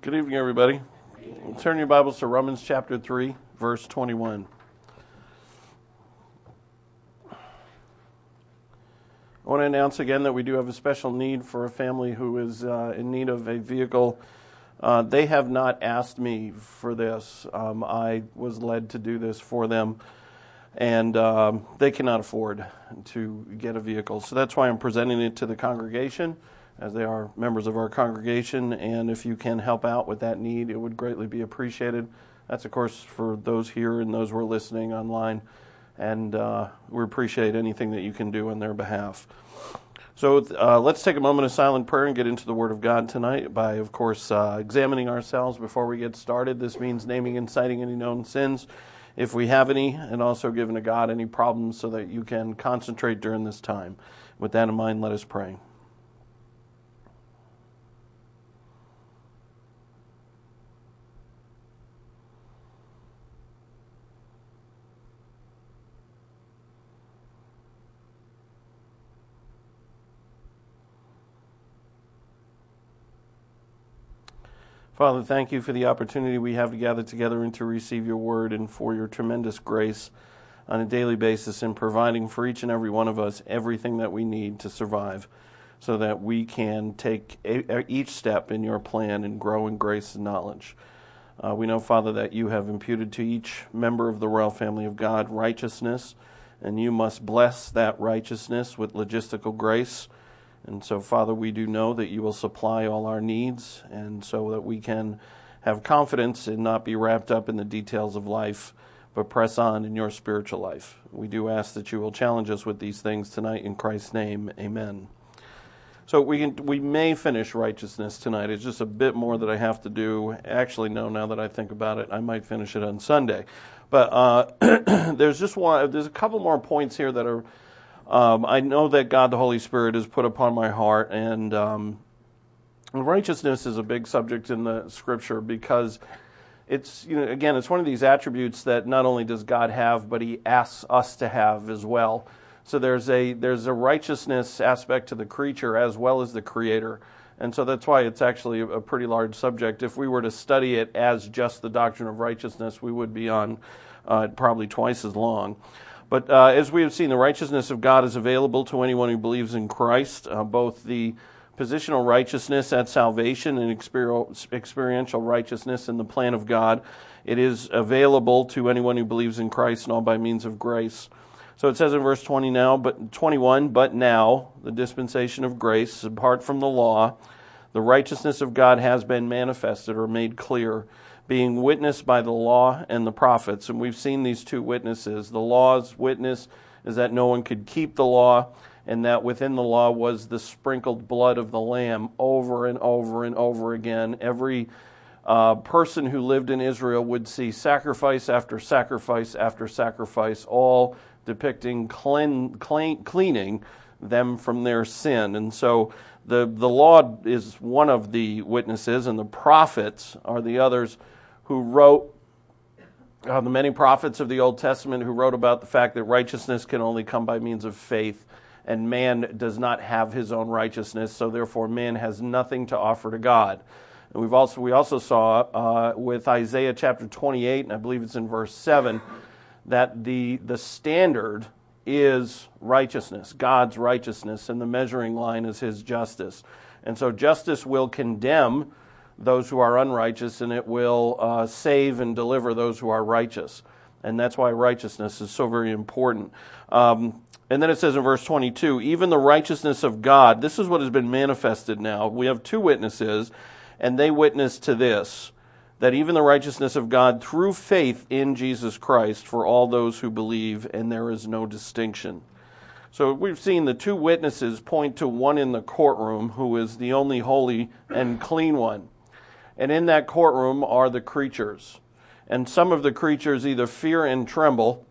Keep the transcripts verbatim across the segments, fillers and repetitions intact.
Good evening, everybody. Turn your Bibles to Romans chapter three, verse twenty-one. I want to announce again that we do have a special need for a family who is uh, in need of a vehicle. Uh, they have not asked me for this. Um, I was led to do this for them, and um, they cannot afford to get a vehicle. So that's why I'm presenting it to the congregation, as they are members of our congregation, and if you can help out with that need, it would greatly be appreciated. That's, of course, for those here and those who are listening online, and uh, we appreciate anything that you can do on their behalf. So uh, let's take a moment of silent prayer and get into the Word of God tonight by, of course, uh, examining ourselves before we get started. This means naming and citing any known sins, if we have any, and also giving to God any problems so that you can concentrate during this time. With that in mind, let us pray. Father, thank you for the opportunity we have to gather together and to receive your word, and for your tremendous grace on a daily basis in providing for each and every one of us everything that we need to survive, so that we can take a, each step in your plan and grow in grace and knowledge. Uh, we know, Father, that you have imputed to each member of the royal family of God righteousness, and you must bless that righteousness with logistical grace. And so, Father, we do know that you will supply all our needs, and so that we can have confidence and not be wrapped up in the details of life, but press on in your spiritual life. We do ask that you will challenge us with these things tonight in Christ's name. Amen. So we can, we may finish righteousness tonight. It's just a bit more that I have to do. Actually, no, now that I think about it, I might finish it on Sunday. But uh, there's just one. There's a couple more points here that are Um, I know that God the Holy Spirit has put upon my heart, and um, righteousness is a big subject in the Scripture because it's, you know, again, it's one of these attributes that not only does God have, but He asks us to have as well. So there's a there's a righteousness aspect to the creature as well as the Creator, and so that's why it's actually a pretty large subject. If we were to study it as just the doctrine of righteousness, we would be on uh, probably twice as long. But uh, as we have seen, the righteousness of God is available to anyone who believes in Christ, uh, both the positional righteousness at salvation and experiential righteousness in the plan of God. It is available to anyone who believes in Christ, and all by means of grace. So it says in verse twenty now, but twenty-one, but now, the dispensation of grace, apart from the law, the righteousness of God has been manifested or made clear, being witnessed by the law and the prophets. And we've seen these two witnesses. The law's witness is that no one could keep the law, and that within the law was the sprinkled blood of the Lamb over and over and over again. Every uh, person who lived in Israel would see sacrifice after sacrifice after sacrifice, all depicting clean, clean, cleaning them from their sin. And so the, the law is one of the witnesses, and the prophets are the others who wrote, uh, the many prophets of the Old Testament who wrote about the fact that righteousness can only come by means of faith, and man does not have his own righteousness, so therefore man has nothing to offer to God. And we've also we also saw uh, with Isaiah chapter twenty-eight, and I believe it's in verse seven, that the the standard is righteousness, God's righteousness, and the measuring line is His justice. And so justice will condemn those who are unrighteous, and it will uh, save and deliver those who are righteous. And that's why righteousness is so very important. Um, and then it says in verse twenty-two, even the righteousness of God, this is what has been manifested now. We have two witnesses, and they witness to this, that even the righteousness of God through faith in Jesus Christ for all those who believe, and there is no distinction. So we've seen the two witnesses point to one in the courtroom who is the only holy and clean one. And in that courtroom are the creatures. And some of the creatures either fear and tremble,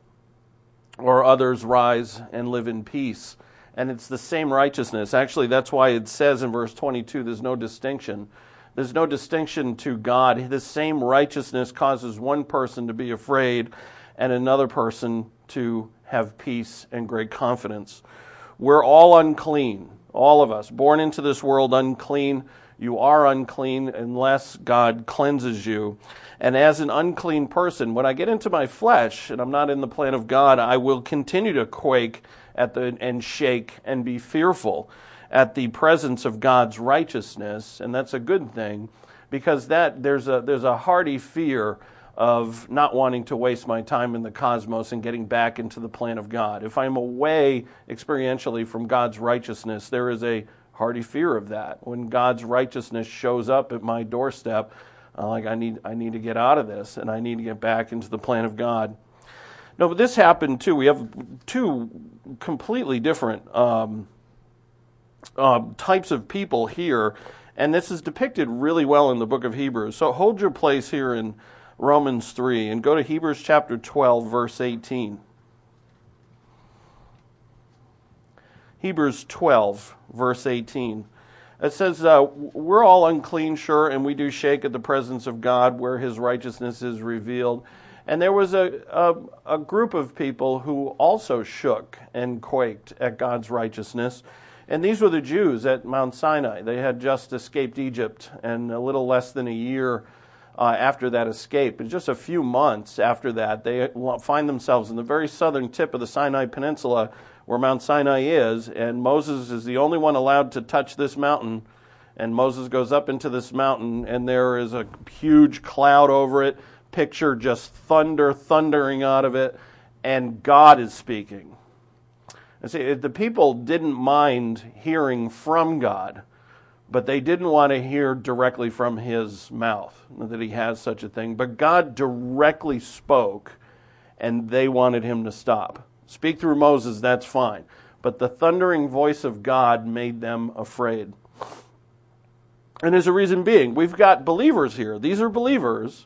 or others rise and live in peace. And it's the same righteousness. Actually, that's why it says in verse twenty-two, there's no distinction. There's no distinction to God. The same righteousness causes one person to be afraid and another person to have peace and great confidence. We're all unclean, all of us, born into this world unclean. You are unclean unless God cleanses you. And as an unclean person, when I get into my flesh and I'm not in the plan of God, I will continue to quake at the and shake and be fearful at the presence of God's righteousness, and that's a good thing, because that there's a there's a hearty fear of not wanting to waste my time in the cosmos and getting back into the plan of God. If I'm away experientially from God's righteousness, there is a hearty fear of that. When God's righteousness shows up at my doorstep, uh, like I need I need to get out of this, and I need to get back into the plan of God. No, but this happened too. We have two completely different um, uh, types of people here, and this is depicted really well in the book of Hebrews. So hold your place here in Romans three and go to Hebrews chapter twelve, verse eighteen. Hebrews twelve, verse eighteen. It says, uh, we're all unclean, sure, and we do shake at the presence of God where his righteousness is revealed. And there was a, a, a group of people who also shook and quaked at God's righteousness. And these were the Jews at Mount Sinai. They had just escaped Egypt, and a little less than a year uh, after that escape, and just a few months after that, they find themselves in the very southern tip of the Sinai Peninsula where Mount Sinai is, and Moses is the only one allowed to touch this mountain. And Moses goes up into this mountain, and there is a huge cloud over it. Picture just thunder thundering out of it, and God is speaking. And see, the people didn't mind hearing from God, but they didn't want to hear directly from his mouth, that he has such a thing. But God directly spoke, and they wanted him to stop. Speak through Moses, that's fine. But the thundering voice of God made them afraid. And there's a reason being. We've got believers here. These are believers,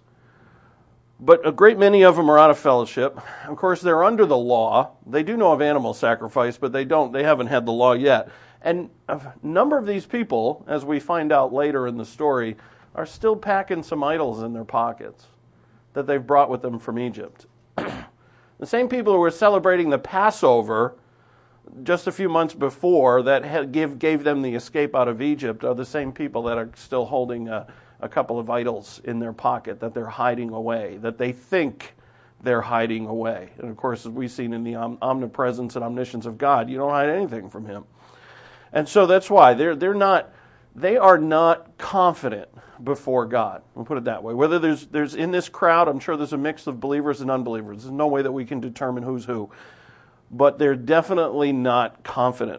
but a great many of them are out of fellowship. Of course, they're under the law. They do know of animal sacrifice, but they don't. They haven't had the law yet. And a number of these people, as we find out later in the story, are still packing some idols in their pockets that they've brought with them from Egypt. The same people who were celebrating the Passover just a few months before that had give, gave them the escape out of Egypt are the same people that are still holding a, a couple of idols in their pocket that they're hiding away, that they think they're hiding away. And of course, as we've seen in the om- omnipresence and omniscience of God, you don't hide anything from him. And so that's why they're they're not they are not confident before God. We'll put it that way. Whether there's there's in this crowd, I'm sure there's a mix of believers and unbelievers. There's no way that we can determine who's who. But they're definitely not confident.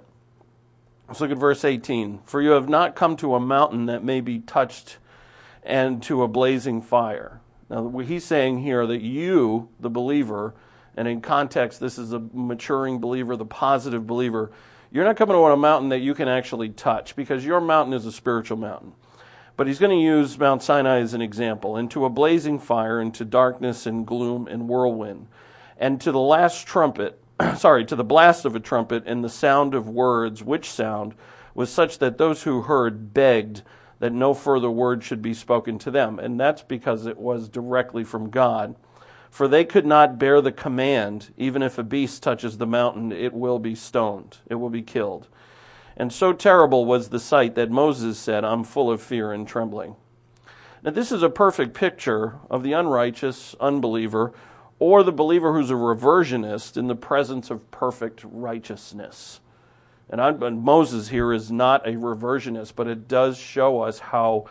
Let's look at verse eighteen. For you have not come to a mountain that may be touched and to a blazing fire. Now, he's saying here that you, the believer, and in context, this is a maturing believer, the positive believer, you're not coming to a mountain that you can actually touch, because your mountain is a spiritual mountain. But he's going to use Mount Sinai as an example. Into a blazing fire, into darkness and gloom and whirlwind, and to the last trumpet, sorry, to the blast of a trumpet and the sound of words, which sound was such that those who heard begged that no further word should be spoken to them. And that's because it was directly from God. For they could not bear the command, even if a beast touches the mountain, it will be stoned, it will be killed. And so terrible was the sight that Moses said, I'm full of fear and trembling. Now this is a perfect picture of the unrighteous unbeliever, or the believer who's a reversionist in the presence of perfect righteousness. And, I, and Moses here is not a reversionist, but it does show us how,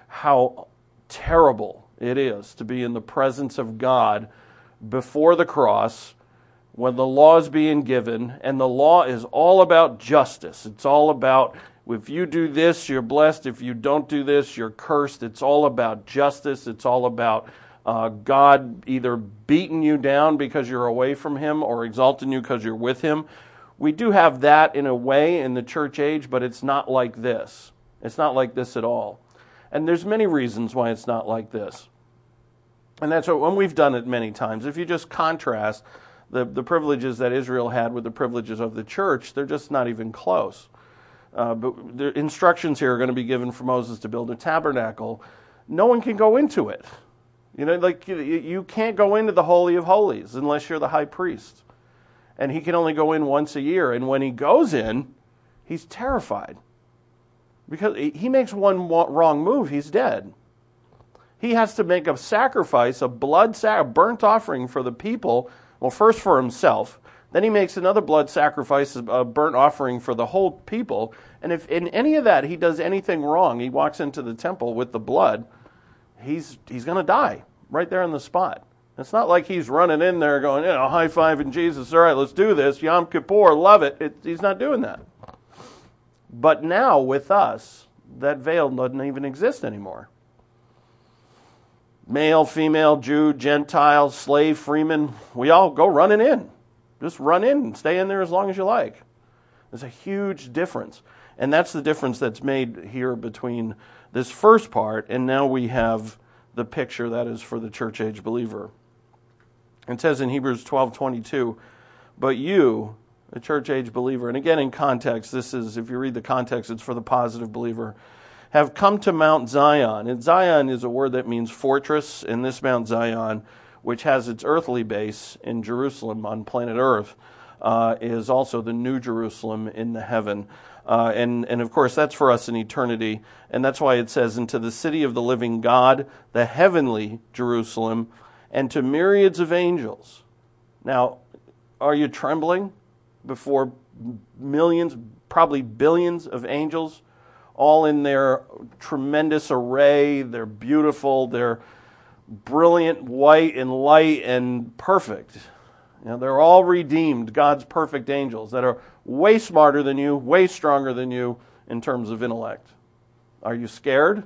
how terrible it is to be in the presence of God before the cross when the law is being given, and the law is all about justice. It's all about, if you do this, you're blessed. If you don't do this, you're cursed. It's all about justice. It's all about uh, God either beating you down because you're away from him or exalting you because you're with him. We do have that in a way in the church age, but it's not like this. It's not like this at all. And there's many reasons why it's not like this. And that's what, when we've done it many times. If you just contrast the, the privileges that Israel had with the privileges of the church, they're just not even close. Uh, but the instructions here are going to be given for Moses to build a tabernacle. No one can go into it. You know, like you, you can't go into the Holy of Holies unless you're the high priest. And he can only go in once a year. And when he goes in, he's terrified. Because he makes one wrong move, he's dead. He has to make a sacrifice, a blood sac- a burnt offering for the people, well, first for himself. Then he makes another blood sacrifice, a burnt offering for the whole people. And if in any of that he does anything wrong, he walks into the temple with the blood, he's he's going to die right there on the spot. It's not like he's running in there going, you know, high-fiving Jesus, all right, let's do this, Yom Kippur, love it. it. He's not doing that. But now with us, that veil doesn't even exist anymore. Male, female, Jew, Gentile, slave, freeman, we all go running in. Just run in and stay in there as long as you like. There's a huge difference. And that's the difference that's made here between this first part and now we have the picture that is for the church age believer. It says in Hebrews twelve twenty-two, but you, the church age believer, and again in context, this is, if you read the context, it's for the positive believer, have come to Mount Zion. And Zion is a word that means fortress, and this Mount Zion, which has its earthly base in Jerusalem on planet Earth, uh, is also the New Jerusalem in the heaven. Uh, and, and of course, that's for us in eternity. And that's why it says, into the city of the living God, the heavenly Jerusalem, and to myriads of angels. Now, are you trembling before millions, probably billions of angels, all in their tremendous array? They're beautiful, they're brilliant, white and light and perfect. You know, they're all redeemed, God's perfect angels that are way smarter than you, way stronger than you in terms of intellect. Are you scared?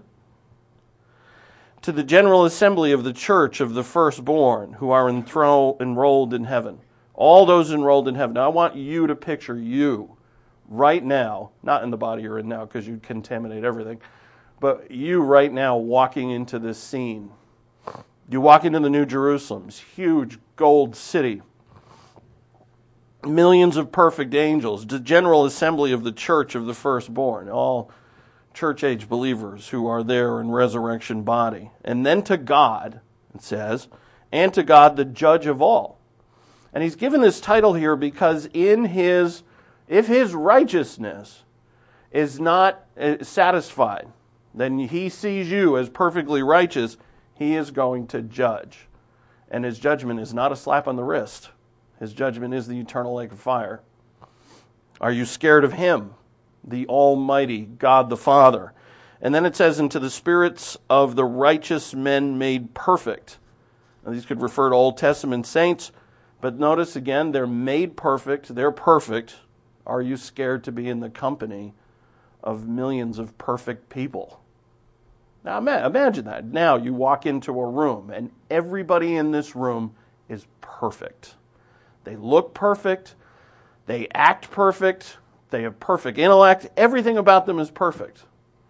To the general assembly of the church of the firstborn who are enthro- enrolled in heaven. All those enrolled in heaven. Now I want you to picture you right now, not in the body you're in now because you'd contaminate everything, but you right now walking into this scene. You walk into the New Jerusalem, this huge gold city. Millions of perfect angels, the general assembly of the church of the firstborn, all church-age believers who are there in resurrection body. And then to God, it says, and to God, the judge of all. And he's given this title here because in his, if his righteousness is not satisfied, then he sees you as perfectly righteous, he is going to judge. And his judgment is not a slap on the wrist. His judgment is the eternal lake of fire. Are you scared of him, the Almighty God the Father? And then it says, into the spirits of the righteous men made perfect. Now, these could refer to Old Testament saints, but notice again, they're made perfect, they're perfect. Are you scared to be in the company of millions of perfect people? Now imagine that. Now you walk into a room and everybody in this room is perfect. They look perfect, they act perfect, they have perfect intellect, everything about them is perfect.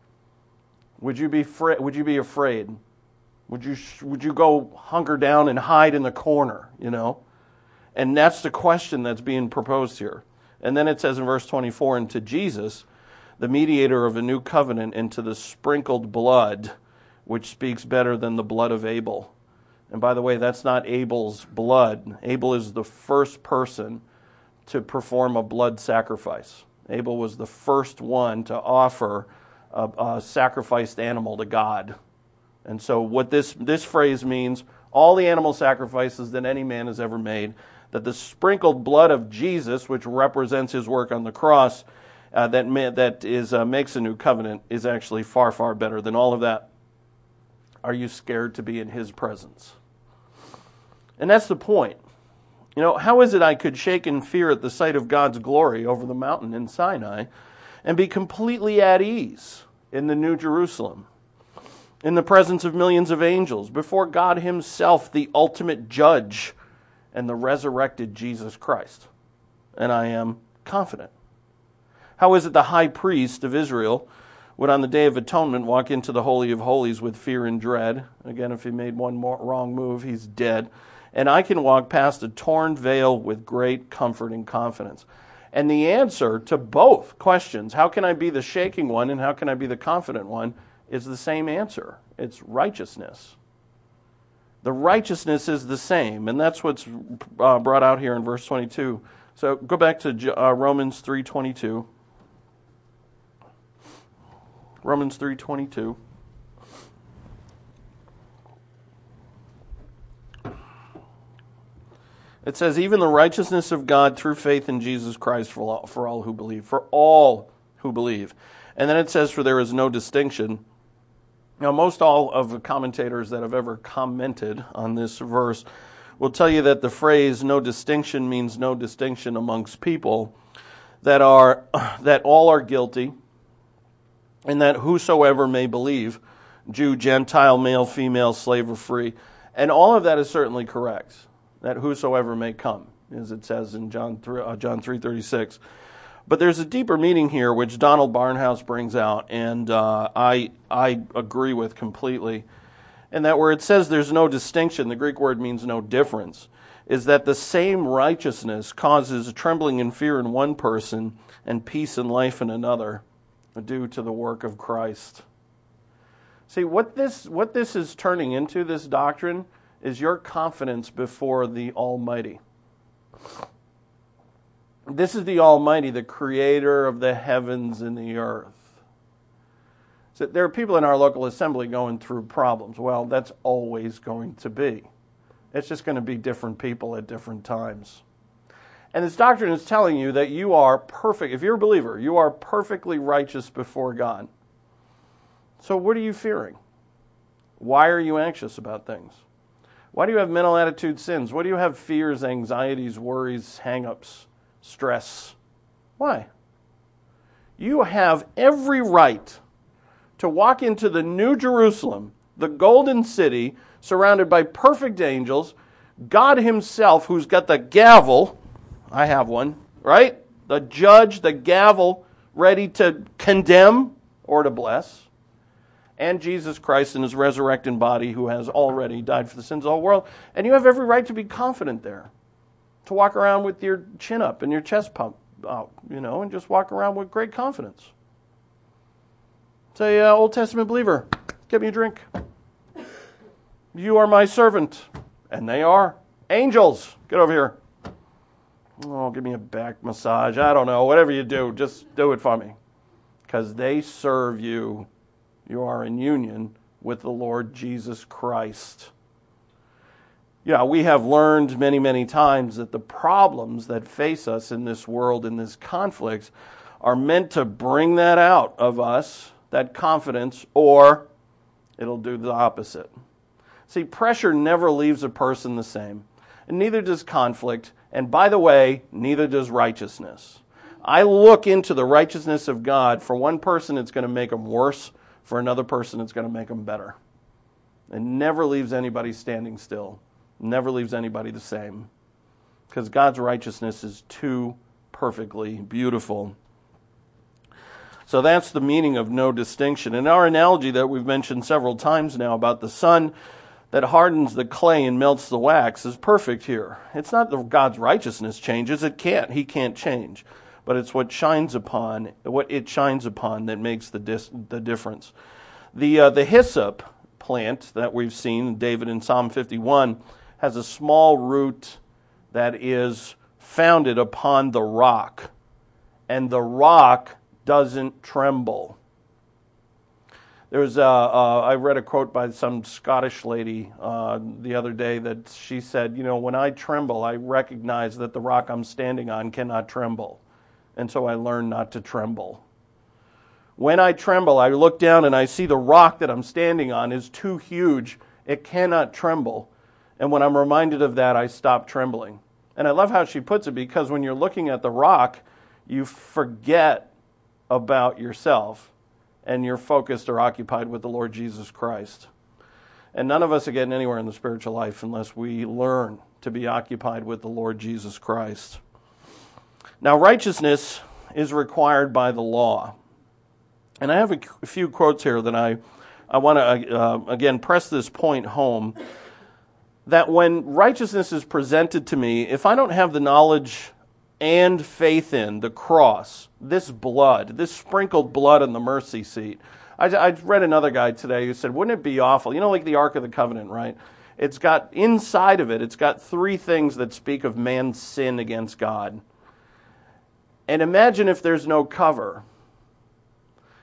Would you be fra- would you be afraid? Would you would you go hunker down and hide in the corner, you know? And that's the question that's being proposed here. And then it says in verse twenty-four, and to Jesus, the mediator of a new covenant, and to the sprinkled blood, which speaks better than the blood of Abel. And by the way, that's not Abel's blood. Abel is the first person to perform a blood sacrifice. Abel was the first one to offer a, a sacrificed animal to God. And so what this, this phrase means, all the animal sacrifices that any man has ever made, that the sprinkled blood of Jesus, which represents his work on the cross, uh, that ma- that is uh, makes a new covenant, is actually far, far better than all of that. Are you scared to be in his presence? And that's the point. You know, how is it I could shake in fear at the sight of God's glory over the mountain in Sinai and be completely at ease in the New Jerusalem, in the presence of millions of angels, before God himself, the ultimate judge, and the resurrected Jesus Christ? And I am confident. How is it the high priest of Israel would on the Day of Atonement walk into the Holy of Holies with fear and dread? Again, if he made one more wrong move, he's dead. And I can walk past a torn veil with great comfort and confidence. And the answer to both questions, how can I be the shaking one and how can I be the confident one, is the same answer. It's righteousness. The righteousness is the same, and that's what's uh, brought out here in verse twenty-two. So go back to uh, Romans three twenty-two. Romans three twenty-two. It says, even the righteousness of God through faith in Jesus Christ for all, for all who believe. For all who believe. And then it says, for there is no distinction. Now, most all of the commentators that have ever commented on this verse will tell you that the phrase no distinction means no distinction amongst people, that are that all are guilty, and that whosoever may believe, Jew, Gentile, male, female, slave, or free. And all of that is certainly correct. That whosoever may come, as it says in John three, uh, John three thirty-six. But there's a deeper meaning here, which Donald Barnhouse brings out, and uh, I I agree with completely. And that where it says there's no distinction, the Greek word means no difference, is that the same righteousness causes trembling and fear in one person and peace and life in another, due to the work of Christ. See, what this what this is turning into, this doctrine, is your confidence before the Almighty. This is the Almighty, the creator of the heavens and the earth. So there are people in our local assembly going through problems. Well, that's always going to be. It's just going to be different people at different times. And this doctrine is telling you that you are perfect. If you're a believer, you are perfectly righteous before God. So what are you fearing? Why are you anxious about things? Why do you have mental attitude sins? Why do you have fears, anxieties, worries, hang-ups, stress? Why? You have every right to walk into the New Jerusalem, the golden city, surrounded by perfect angels, God himself, who's got the gavel, I have one, right? The judge, the gavel, ready to condemn or to bless. And Jesus Christ in his resurrected body, who has already died for the sins of the whole world. And you have every right to be confident there. To walk around with your chin up and your chest pumped out, you know, and just walk around with great confidence. Say, uh, Old Testament believer, get me a drink. You are my servant. And they are angels. Get over here. Oh, give me a back massage. I don't know. Whatever you do, just do it for me. Because they serve you. You are in union with the Lord Jesus Christ. Yeah, we have learned many, many times that the problems that face us in this world, in this conflict, are meant to bring that out of us, that confidence, or it'll do the opposite. See, pressure never leaves a person the same, and neither does conflict, and by the way, neither does righteousness. I look into the righteousness of God. For one person, it's going to make them worse. For another person, it's going to make them better. It never leaves anybody standing still. Never leaves anybody the same. Because God's righteousness is too perfectly beautiful. So that's the meaning of no distinction. And our analogy that we've mentioned several times now about the sun that hardens the clay and melts the wax is perfect here. It's not that God's righteousness changes. It can't. He can't change. But it's what shines upon, what it shines upon that makes the dis, the difference. The uh, the hyssop plant that we've seen, David in Psalm fifty-one, has a small root that is founded upon the rock, and the rock doesn't tremble. There's a, uh, I read a quote by some Scottish lady uh, the other day that she said, you know, when I tremble, I recognize that the rock I'm standing on cannot tremble. And so I learn not to tremble. When I tremble, I look down and I see the rock that I'm standing on is too huge. It cannot tremble. And when I'm reminded of that, I stop trembling. And I love how she puts it, because when you're looking at the rock, you forget about yourself and you're focused or occupied with the Lord Jesus Christ. And none of us are getting anywhere in the spiritual life unless we learn to be occupied with the Lord Jesus Christ. Now, righteousness is required by the law. And I have a, a few quotes here that I, I want to, uh, again, press this point home, that when righteousness is presented to me, if I don't have the knowledge and faith in the cross, this blood, this sprinkled blood on the mercy seat. I, I read another guy today who said, wouldn't it be awful? You know, like the Ark of the Covenant, right? It's got, inside of it, it's got three things that speak of man's sin against God. And imagine if there's no cover.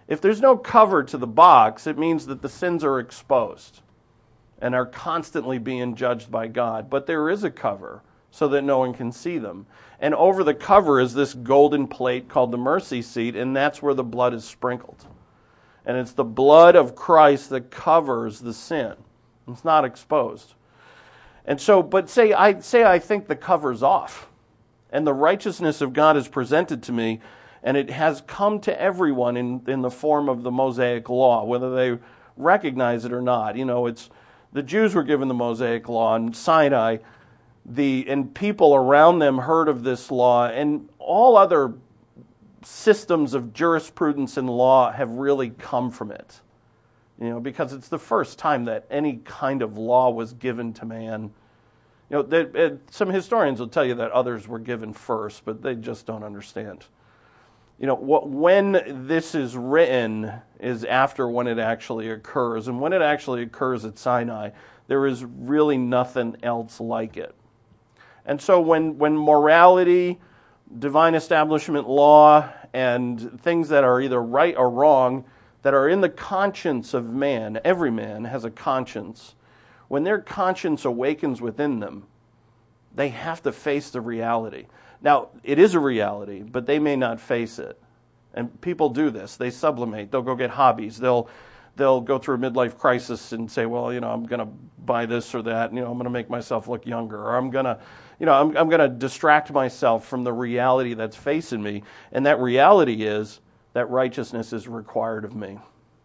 If there's no cover to the box, it means that the sins are exposed and are constantly being judged by God. But there is a cover so that no one can see them. And over the cover is this golden plate called the mercy seat, and that's where the blood is sprinkled. And it's the blood of Christ that covers the sin. It's not exposed. And so, but say I say I think the cover's off, and the righteousness of God is presented to me, and it has come to everyone in, in the form of the Mosaic Law, whether they recognize it or not. You know, it's the Jews were given the Mosaic Law in Sinai, the and people around them heard of this law, and all other systems of jurisprudence and law have really come from it. You know, because it's the first time that any kind of law was given to man. You know, they, it, some historians will tell you that others were given first, but they just don't understand. You know, what, when this is written is after when it actually occurs. And when it actually occurs at Sinai, there is really nothing else like it. And so when, when morality, divine establishment law, and things that are either right or wrong, that are in the conscience of man, every man has a conscience. When their conscience awakens within them, they have to face the reality. Now, it is a reality, but they may not face it. And people do this. They sublimate. They'll go get hobbies. They'll they'll go through a midlife crisis and say, well, you know, I'm going to buy this or that. You know, I'm going to make myself look younger. Or I'm going to, you know, I'm, I'm going to distract myself from the reality that's facing me. And that reality is that righteousness is required of me.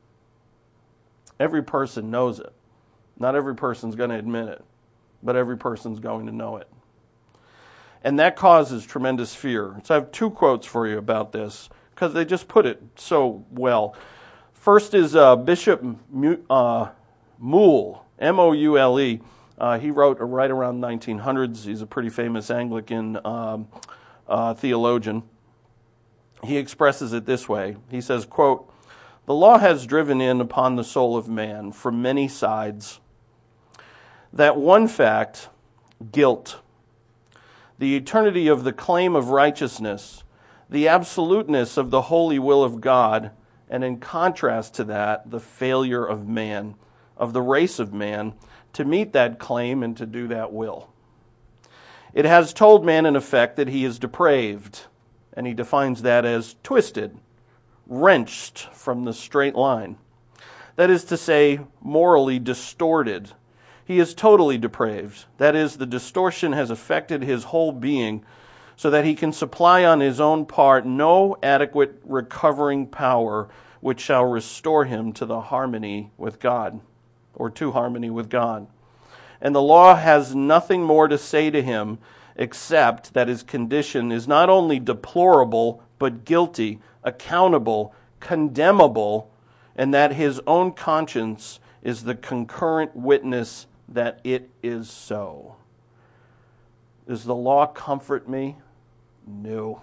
Every person knows it. Not every person's going to admit it, but every person's going to know it. And that causes tremendous fear. So I have two quotes for you about this, because they just put it so well. First is uh, Bishop uh, Moule, M O U L E. Uh, he wrote right around nineteen hundreds. He's a pretty famous Anglican um, uh, theologian. He expresses it this way. He says, quote, "The law has driven in upon the soul of man from many sides that one fact, guilt, the eternity of the claim of righteousness, the absoluteness of the holy will of God, and in contrast to that, the failure of man, of the race of man, to meet that claim and to do that will. It has told man in effect that he is depraved, and he defines that as twisted, wrenched from the straight line. That is to say, morally distorted. He is totally depraved. That is, the distortion has affected his whole being so that he can supply on his own part no adequate recovering power which shall restore him to the harmony with God, or to harmony with God. And the law has nothing more to say to him except that his condition is not only deplorable, but guilty, accountable, condemnable, and that his own conscience is the concurrent witness that it is so." Does the law comfort me? No.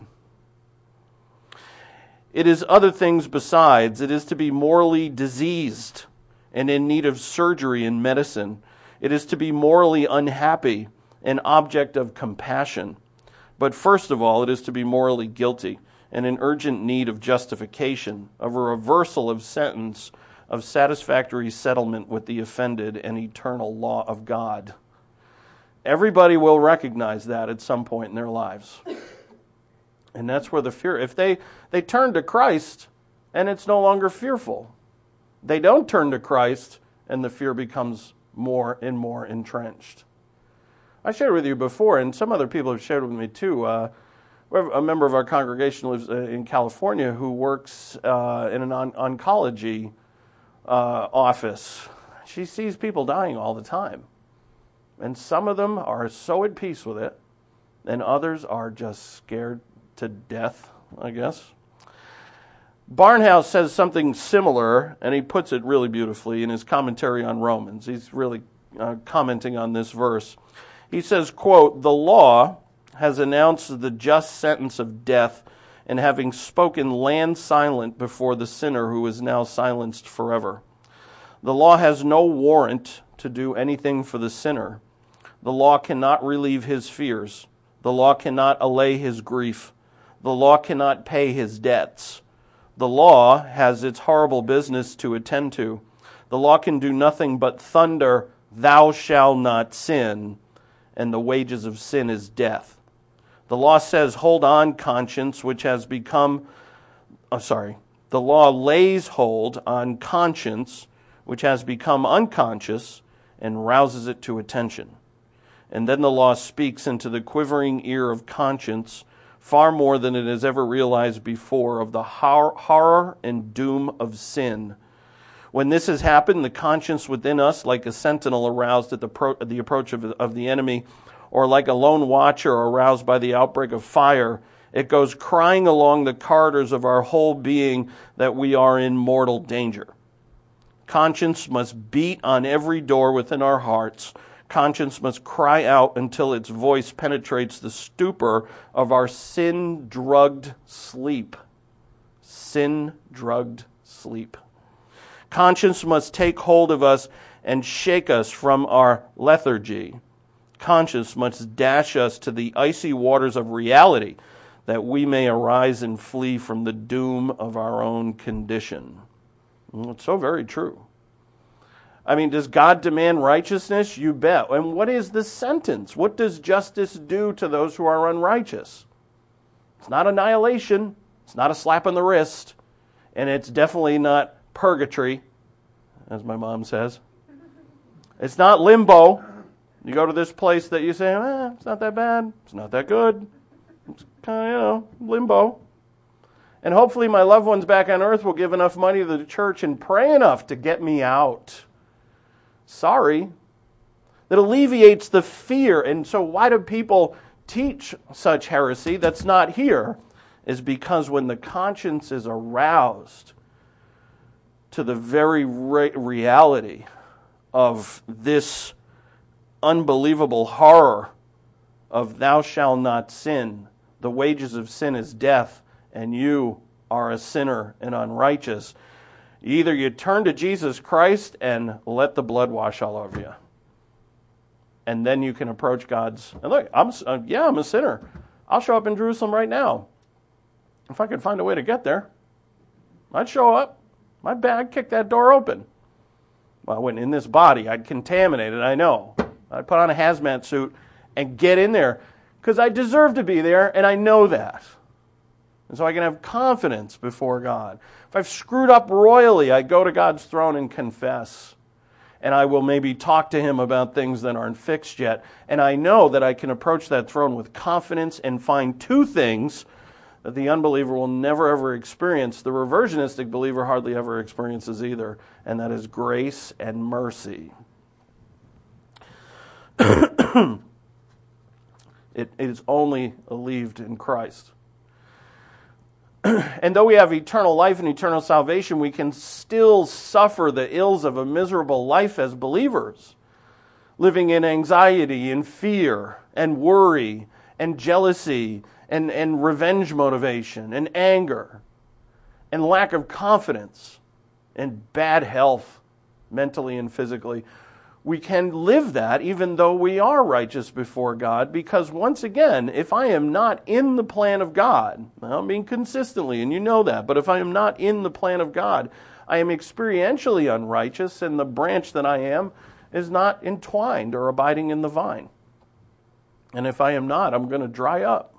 It is other things besides. It is to be morally diseased and in need of surgery and medicine. It is to be morally unhappy, an object of compassion. But first of all, it is to be morally guilty and in urgent need of justification, of a reversal of sentence, of satisfactory settlement with the offended and eternal law of God. Everybody will recognize that at some point in their lives. And that's where the fear, if they, they turn to Christ and it's no longer fearful. They don't turn to Christ and the fear becomes more and more entrenched. I shared with you before, and some other people have shared with me too. Uh, we have a member of our congregation lives uh, in California who works uh, in an on- oncology uh, office. She sees people dying all the time. And some of them are so at peace with it, and others are just scared to death, I guess. Barnhouse says something similar, and he puts it really beautifully in his commentary on Romans. He's really uh, commenting on this verse. He says, quote, "The law has announced the just sentence of death, and having spoken land silent before the sinner who is now silenced forever. The law has no warrant to do anything for the sinner. The law cannot relieve his fears. The law cannot allay his grief. The law cannot pay his debts. The law has its horrible business to attend to. The law can do nothing but thunder, "Thou shalt not sin," and the wages of sin is death. The law says, "Hold on, conscience," which has become, oh, sorry, the law lays hold on conscience, which has become unconscious, and rouses it to attention. And then the law speaks into the quivering ear of conscience far more than it has ever realized before of the horror and doom of sin. When this has happened, the conscience within us, like a sentinel aroused at the, pro- the approach of, of the enemy, or like a lone watcher aroused by the outbreak of fire, it goes crying along the corridors of our whole being that we are in mortal danger. Conscience must beat on every door within our hearts. Conscience must cry out until its voice penetrates the stupor of our sin-drugged sleep. Sin-drugged sleep. Conscience must take hold of us and shake us from our lethargy. Conscience must dash us to the icy waters of reality that we may arise and flee from the doom of our own condition. It's so very true. I mean, does God demand righteousness? You bet. And what is the sentence? What does justice do to those who are unrighteous? It's not annihilation. It's not a slap on the wrist. And it's definitely not purgatory, as my mom says. It's not limbo. You go to this place that you say, eh, it's not that bad. It's not that good. It's kind of, you know, limbo. And hopefully my loved ones back on earth will give enough money to the church and pray enough to get me out. Sorry. That alleviates the fear. And so why do people teach such heresy that's not here? Is because when the conscience is aroused to the very re- reality of this unbelievable horror of "thou shalt not sin," the wages of sin is death, and you are a sinner and unrighteous, either you turn to Jesus Christ and let the blood wash all over you, and then you can approach God's, and look, I'm uh, yeah, I'm a sinner. I'll show up in Jerusalem right now. If I could find a way to get there, I'd show up. My bag, kick that door open. Well, I wouldn't in this body. I'd contaminate it, I know. I'd put on a hazmat suit and get in there because I deserve to be there, and I know that. And so I can have confidence before God. If I've screwed up royally, I go to God's throne and confess. And I will maybe talk to Him about things that aren't fixed yet. And I know that I can approach that throne with confidence and find two things that the unbeliever will never ever experience. The reversionistic believer hardly ever experiences either, and that is grace and mercy. it, it is only believed in Christ. And though we have eternal life and eternal salvation, we can still suffer the ills of a miserable life as believers, living in anxiety and fear and worry and jealousy and, and revenge motivation and anger and lack of confidence and bad health mentally and physically. We can live that even though we are righteous before God, because once again, if I am not in the plan of God, I mean consistently, and you know that, but if I am not in the plan of God, I am experientially unrighteous, and the branch that I am is not entwined or abiding in the vine. And if I am not, I'm going to dry up.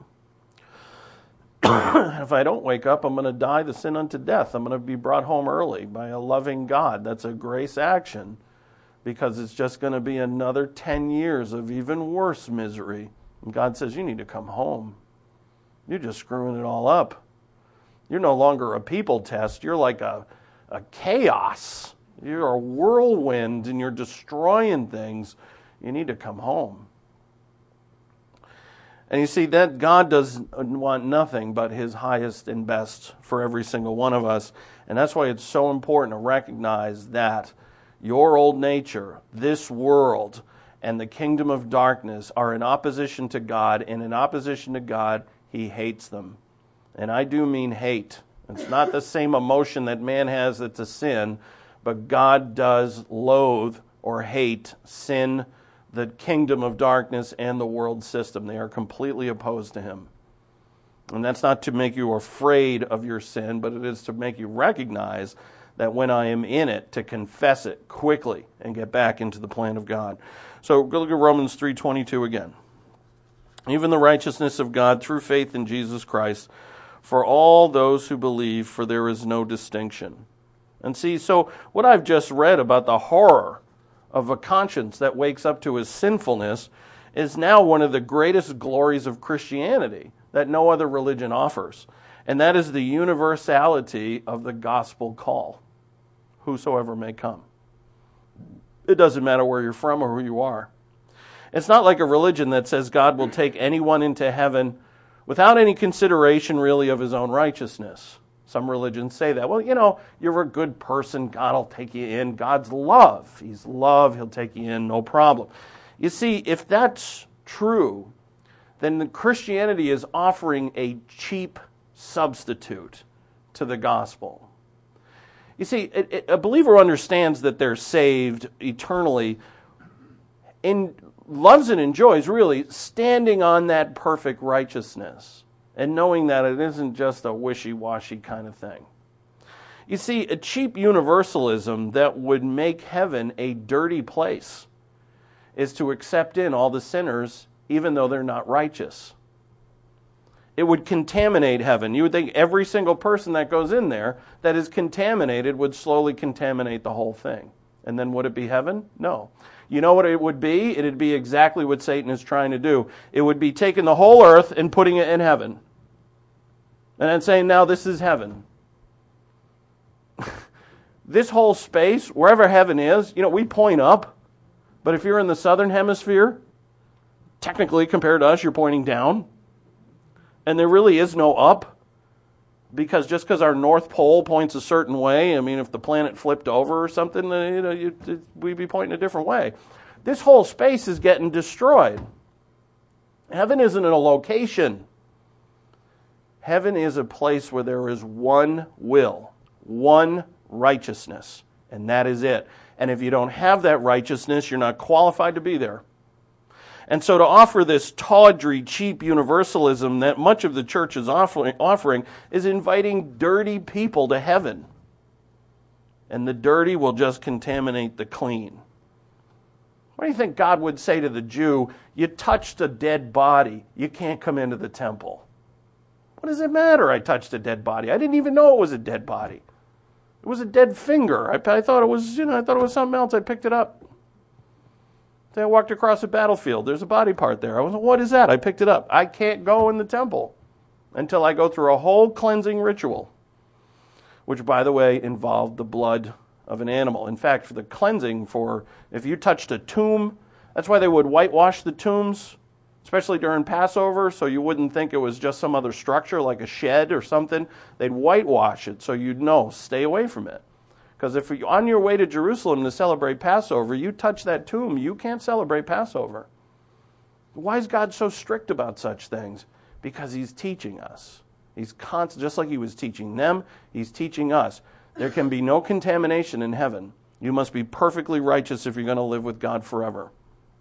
If I don't wake up, I'm going to die the sin unto death. I'm going to be brought home early by a loving God. That's a grace action. Because it's just going to be another ten years of even worse misery. And God says, you need to come home. You're just screwing it all up. You're no longer a people test. You're like a, a chaos. You're a whirlwind and you're destroying things. You need to come home. And you see that God does want nothing but His highest and best for every single one of us. And that's why it's so important to recognize that your old nature, this world, and the kingdom of darkness are in opposition to God, and in opposition to God, He hates them. And I do mean hate. It's not the same emotion that man has that's a sin, but God does loathe or hate sin, the kingdom of darkness, and the world system. They are completely opposed to Him. And that's not to make you afraid of your sin, but it is to make you recognize that when I am in it, to confess it quickly and get back into the plan of God. So go look at Romans three twenty-two again. Even the righteousness of God through faith in Jesus Christ for all those who believe, for there is no distinction. And see, so what I've just read about the horror of a conscience that wakes up to his sinfulness is now one of the greatest glories of Christianity that no other religion offers. And that is the universality of the gospel call. Whosoever may come. It doesn't matter where you're from or who you are. It's not like a religion that says God will take anyone into heaven without any consideration really of his own righteousness. Some religions say that. Well, you know, you're a good person. God will take you in. God's love. He's love. He'll take you in. No problem. You see, if that's true, then Christianity is offering a cheap substitute to the gospel. You see, a believer understands that they're saved eternally and loves and enjoys really standing on that perfect righteousness and knowing that it isn't just a wishy-washy kind of thing. You see, a cheap universalism that would make heaven a dirty place is to accept in all the sinners even though they're not righteous. It would contaminate heaven. You would think every single person that goes in there that is contaminated would slowly contaminate the whole thing. And then would it be heaven? No. You know what it would be? It would be exactly what Satan is trying to do. It would be taking the whole earth and putting it in heaven. And then saying, now this is heaven. This whole space, wherever heaven is, you know, we point up. But if you're in the southern hemisphere, technically compared to us, you're pointing down. And there really is no up, because just because our North Pole points a certain way, I mean, if the planet flipped over or something, you know, you, we'd be pointing a different way. This whole space is getting destroyed. Heaven isn't a location. Heaven is a place where there is one will, one righteousness, and that is it. And if you don't have that righteousness, you're not qualified to be there. And so to offer this tawdry, cheap universalism that much of the church is offering, offering is inviting dirty people to heaven. And the dirty will just contaminate the clean. What do you think God would say to the Jew? You touched a dead body. You can't come into the temple. What does it matter? I touched a dead body. I didn't even know it was a dead body. It was a dead finger. I, I thought it was, you know, I thought it was something else. I picked it up. I walked across a battlefield. There's a body part there. I was like, what is that? I picked it up. I can't go in the temple until I go through a whole cleansing ritual, which, by the way, involved the blood of an animal. In fact, for the cleansing, for if you touched a tomb, that's why they would whitewash the tombs, especially during Passover, so you wouldn't think it was just some other structure like a shed or something. They'd whitewash it so you'd know, stay away from it. Because if you're on your way to Jerusalem to celebrate Passover, you touch that tomb, you can't celebrate Passover. Why is God so strict about such things? Because he's teaching us. He's constant, just like he was teaching them, he's teaching us. There can be no contamination in heaven. You must be perfectly righteous if you're going to live with God forever.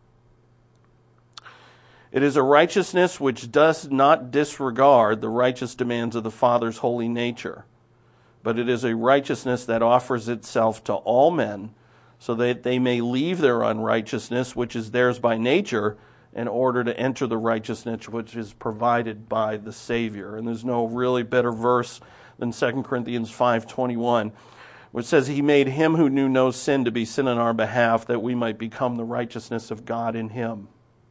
It is a righteousness which does not disregard the righteous demands of the Father's holy nature. But it is a righteousness that offers itself to all men so that they may leave their unrighteousness, which is theirs by nature, in order to enter the righteousness which is provided by the Savior. And there's no really better verse than Second Corinthians five twenty-one, which says, he made him who knew no sin to be sin on our behalf, that we might become the righteousness of God in him.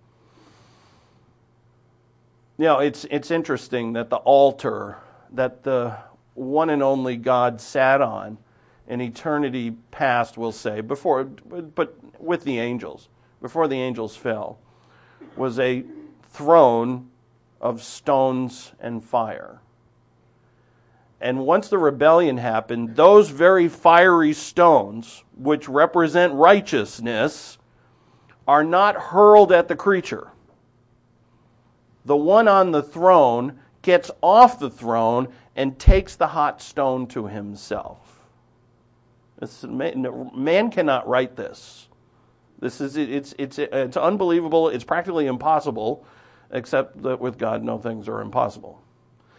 You know, it's, it's interesting that the altar, that the one and only God sat on in eternity past, we'll say, before, but with the angels, before the angels fell, was a throne of stones and fire. And once the rebellion happened, those very fiery stones, which represent righteousness, are not hurled at the creature. The one on the throne gets off the throne and takes the hot stone to himself. It's, man cannot write this. This is it's it's it's unbelievable. It's practically impossible, except that with God, no things are impossible.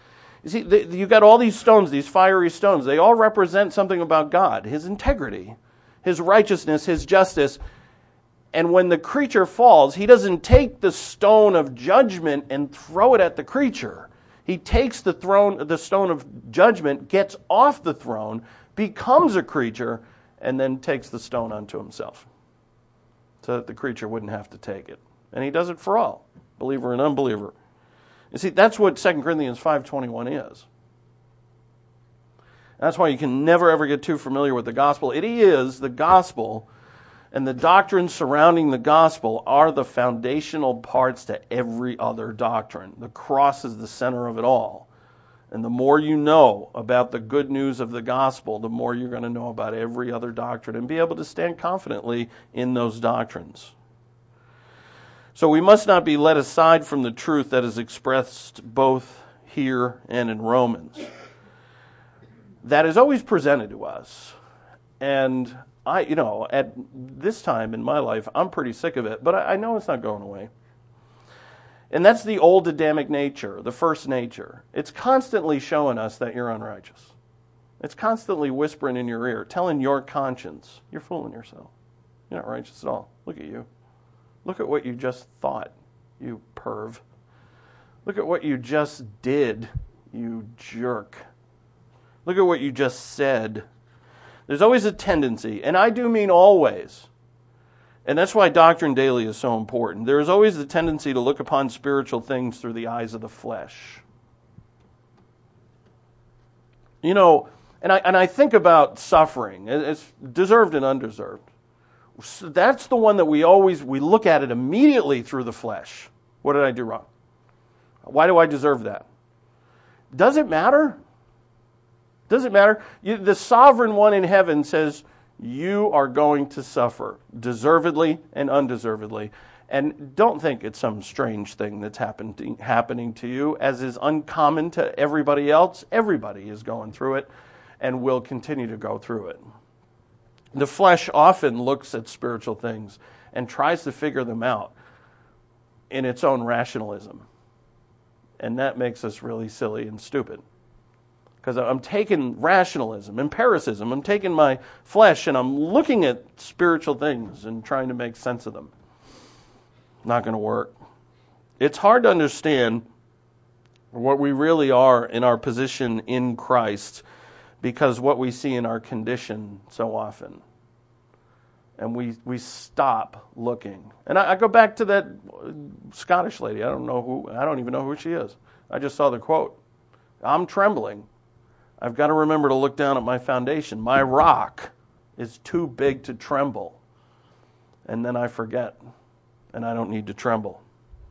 You see, the, you got all these stones, these fiery stones. They all represent something about God, his integrity, his righteousness, his justice. And when the creature falls, he doesn't take the stone of judgment and throw it at the creature. He takes the throne, the stone of judgment, gets off the throne, becomes a creature, and then takes the stone unto himself, so that the creature wouldn't have to take it. And he does it for all, believer and unbeliever. You see, that's what Second Corinthians five twenty-one is. That's why you can never ever get too familiar with the gospel. It is the gospel, and the doctrines surrounding the gospel are the foundational parts to every other doctrine. The cross is the center of it all. And the more you know about the good news of the gospel, the more you're going to know about every other doctrine and be able to stand confidently in those doctrines. So we must not be led aside from the truth that is expressed both here and in Romans. That is always presented to us. And I, you know, at this time in my life, I'm pretty sick of it, but I, I know it's not going away. And that's the old Adamic nature, the first nature. It's constantly showing us that you're unrighteous. It's constantly whispering in your ear, telling your conscience, you're fooling yourself. You're not righteous at all. Look at you. Look at what you just thought, you perv. Look at what you just did, you jerk. Look at what you just said. There's always a tendency, and I do mean always. And that's why Doctrine Daily is so important. There is always the tendency to look upon spiritual things through the eyes of the flesh. You know, and I and I think about suffering. It's deserved and undeserved. So that's the one that we always, we look at it immediately through the flesh. What did I do wrong? Why do I deserve that? Does it matter? Does it matter? You, the sovereign one in heaven says, you are going to suffer, deservedly and undeservedly. And don't think it's some strange thing that's happened, happening to you, as is uncommon to everybody else. Everybody is going through it and will continue to go through it. The flesh often looks at spiritual things and tries to figure them out in its own rationalism. And that makes us really silly and stupid. Because I'm taking rationalism, empiricism, I'm taking my flesh and I'm looking at spiritual things and trying to make sense of them. Not going to work. It's hard to understand what we really are in our position in Christ because what we see in our condition so often. And we we stop looking. And I, I go back to that Scottish lady. I don't know who, I don't even know who she is. I just saw the quote. I'm trembling. I've got to remember to look down at my foundation. My rock is too big to tremble. And then I forget. And I don't need to tremble.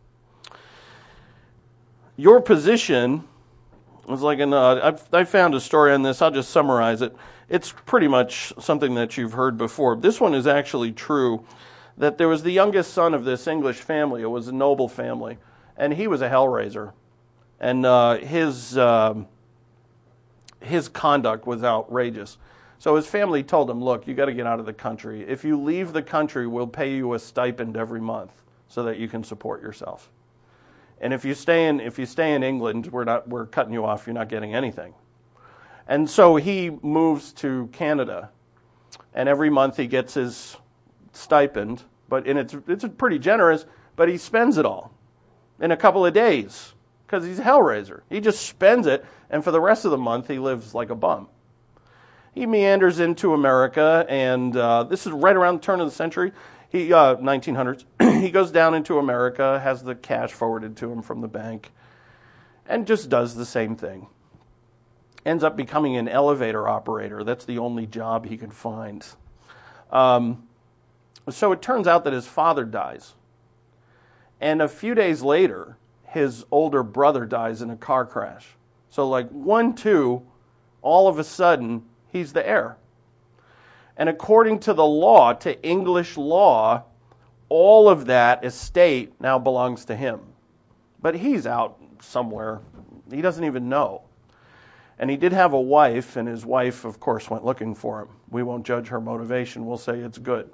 Your position was like, an, uh, I've, I found a story on this. I'll just summarize it. It's pretty much something that you've heard before. This one is actually true. That there was the youngest son of this English family. It was a noble family. And he was a hellraiser. And uh, his... Uh, his conduct was outrageous. So his family told him, look, you got to get out of the country. If you leave the country, we'll pay you a stipend every month so that you can support yourself. And if you stay in if you stay in England, we're not we're cutting you off, you're not getting anything. And so he moves to Canada. And every month he gets his stipend, but and it's it's pretty generous, but he spends it all in a couple of days. Because he's a hellraiser. He just spends it, and for the rest of the month, he lives like a bum. He meanders into America, and uh, this is right around the turn of the century, he uh, nineteen hundreds. He goes down into America, has the cash forwarded to him from the bank, and just does the same thing. Ends up becoming an elevator operator. That's the only job he could find. Um, so it turns out that his father dies. And a few days later, his older brother dies in a car crash. So like one, two, all of a sudden, he's the heir. And according to the law, to English law, all of that estate now belongs to him. But he's out somewhere. He doesn't even know. And he did have a wife, and his wife, of course, went looking for him. We won't judge her motivation. We'll say it's good.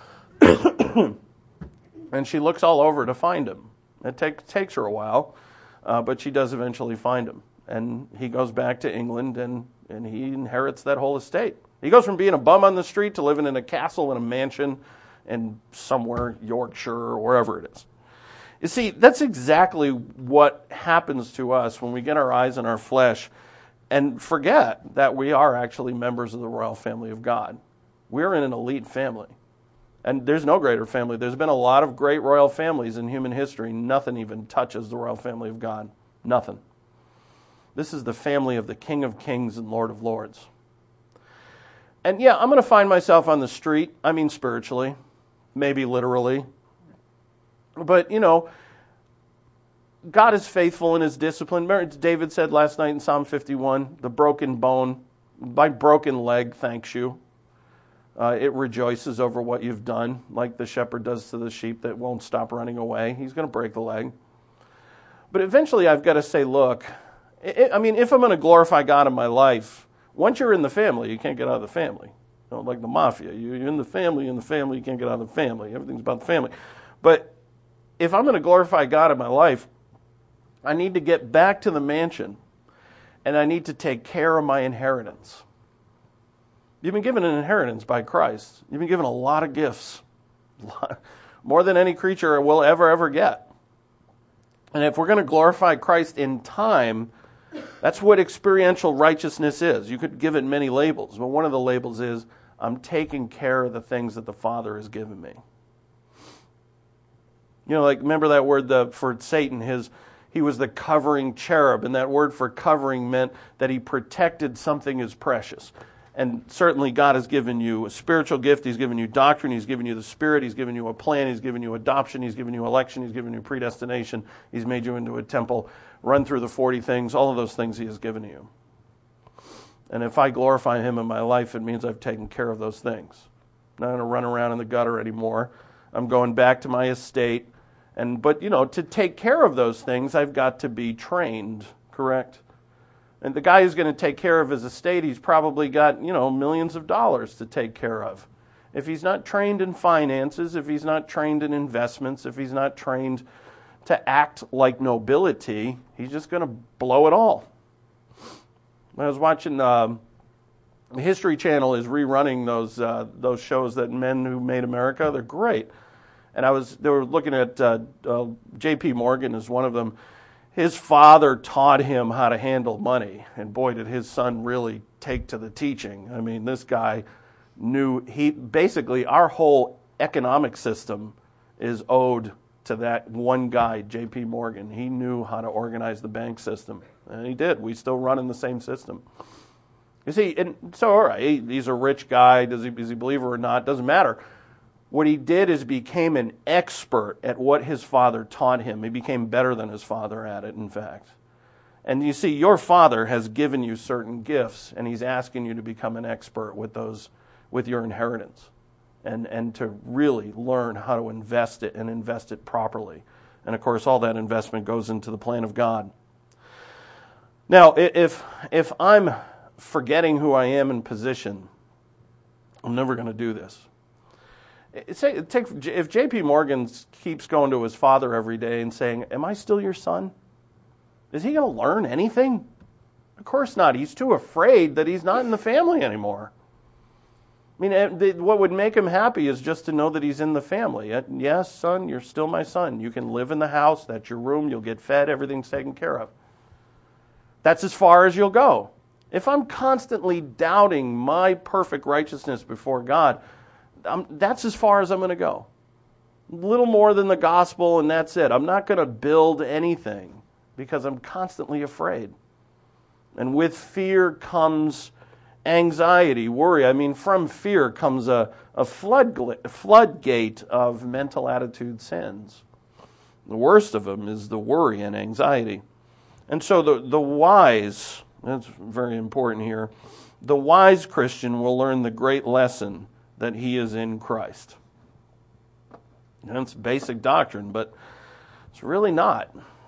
And she looks all over to find him. It take, takes her a while, uh, but she does eventually find him. and he goes back to England, and, and he inherits that whole estate. He goes from being a bum on the street to living in a castle and a mansion in somewhere, Yorkshire or wherever it is. You see, that's exactly what happens to us when we get our eyes on our flesh and forget that we are actually members of the royal family of God. We're in an elite family. And there's no greater family. There's been a lot of great royal families in human history. Nothing even touches the royal family of God. Nothing. This is the family of the King of Kings and Lord of Lords. And yeah, I'm going to find myself on the street. I mean spiritually, maybe literally. But, you know, God is faithful in His discipline. David said last night in Psalm fifty-one, the broken bone, my broken leg thanks you. Uh, it rejoices over what you've done, like the shepherd does to the sheep that won't stop running away. He's going to break the leg. But eventually I've got to say, look, it, I mean, if I'm going to glorify God in my life, once you're in the family, you can't get out of the family. You know, like the mafia. You're in the family, in the family, you can't get out of the family. Everything's about the family. But if I'm going to glorify God in my life, I need to get back to the mansion, and I need to take care of my inheritance. You've been given an inheritance by Christ. You've been given a lot of gifts, more than any creature will ever, ever get. And if we're going to glorify Christ in time, that's what experiential righteousness is. You could give it many labels, but one of the labels is, I'm taking care of the things that the Father has given me. You know, like, remember that word the, for Satan, his he was the covering cherub, and that word for covering meant that he protected something as precious. And certainly God has given you a spiritual gift. He's given you doctrine. He's given you the Spirit. He's given you a plan. He's given you adoption. He's given you election. He's given you predestination. He's made you into a temple. Run through the forty things. All of those things He has given you. And if I glorify Him in my life, it means I've taken care of those things. I'm not going to run around in the gutter anymore. I'm going back to my estate. And but, you know, to take care of those things, I've got to be trained, correct? And the guy who's going to take care of his estate, he's probably got, you know, millions of dollars to take care of. If he's not trained in finances, if he's not trained in investments, if he's not trained to act like nobility, he's just going to blow it all. I was watching, um, the History Channel is rerunning those uh, those shows that Men Who Made America. They're great. And I was they were looking at uh, uh, J P Morgan is one of them. His father taught him how to handle money, and boy, did his son really take to the teaching. I mean, this guy knew, he basically, our whole economic system is owed to that one guy, J P Morgan. He knew how to organize the bank system, and he did. We still run in the same system. You see, and so, all right, he, he's a rich guy. Does he, is he a believer or not? Doesn't matter. What he did is became an expert at what his father taught him. He became better than his father at it, in fact. And you see, your father has given you certain gifts, and he's asking you to become an expert with those, with your inheritance, and, and to really learn how to invest it and invest it properly. And of course, all that investment goes into the plan of God. Now, if if I'm forgetting who I am in position, I'm never going to do this. Take, take, if J P Morgan keeps going to his father every day and saying, am I still your son? Is he going to learn anything? Of course not. He's too afraid that he's not in the family anymore. I mean, what would make him happy is just to know that he's in the family. Yes, son, you're still my son. You can live in the house. That's your room. You'll get fed. Everything's taken care of. That's as far as you'll go. If I'm constantly doubting my perfect righteousness before God, I'm, that's as far as I'm going to go. A little more than the gospel, and that's it. I'm not going to build anything because I'm constantly afraid. And with fear comes anxiety, worry. I mean, from fear comes a, a flood, floodgate of mental attitude sins. The worst of them is the worry and anxiety. And so the, the wise, that's very important here, the wise Christian will learn the great lesson that he is in Christ. And it's basic doctrine, but it's really not.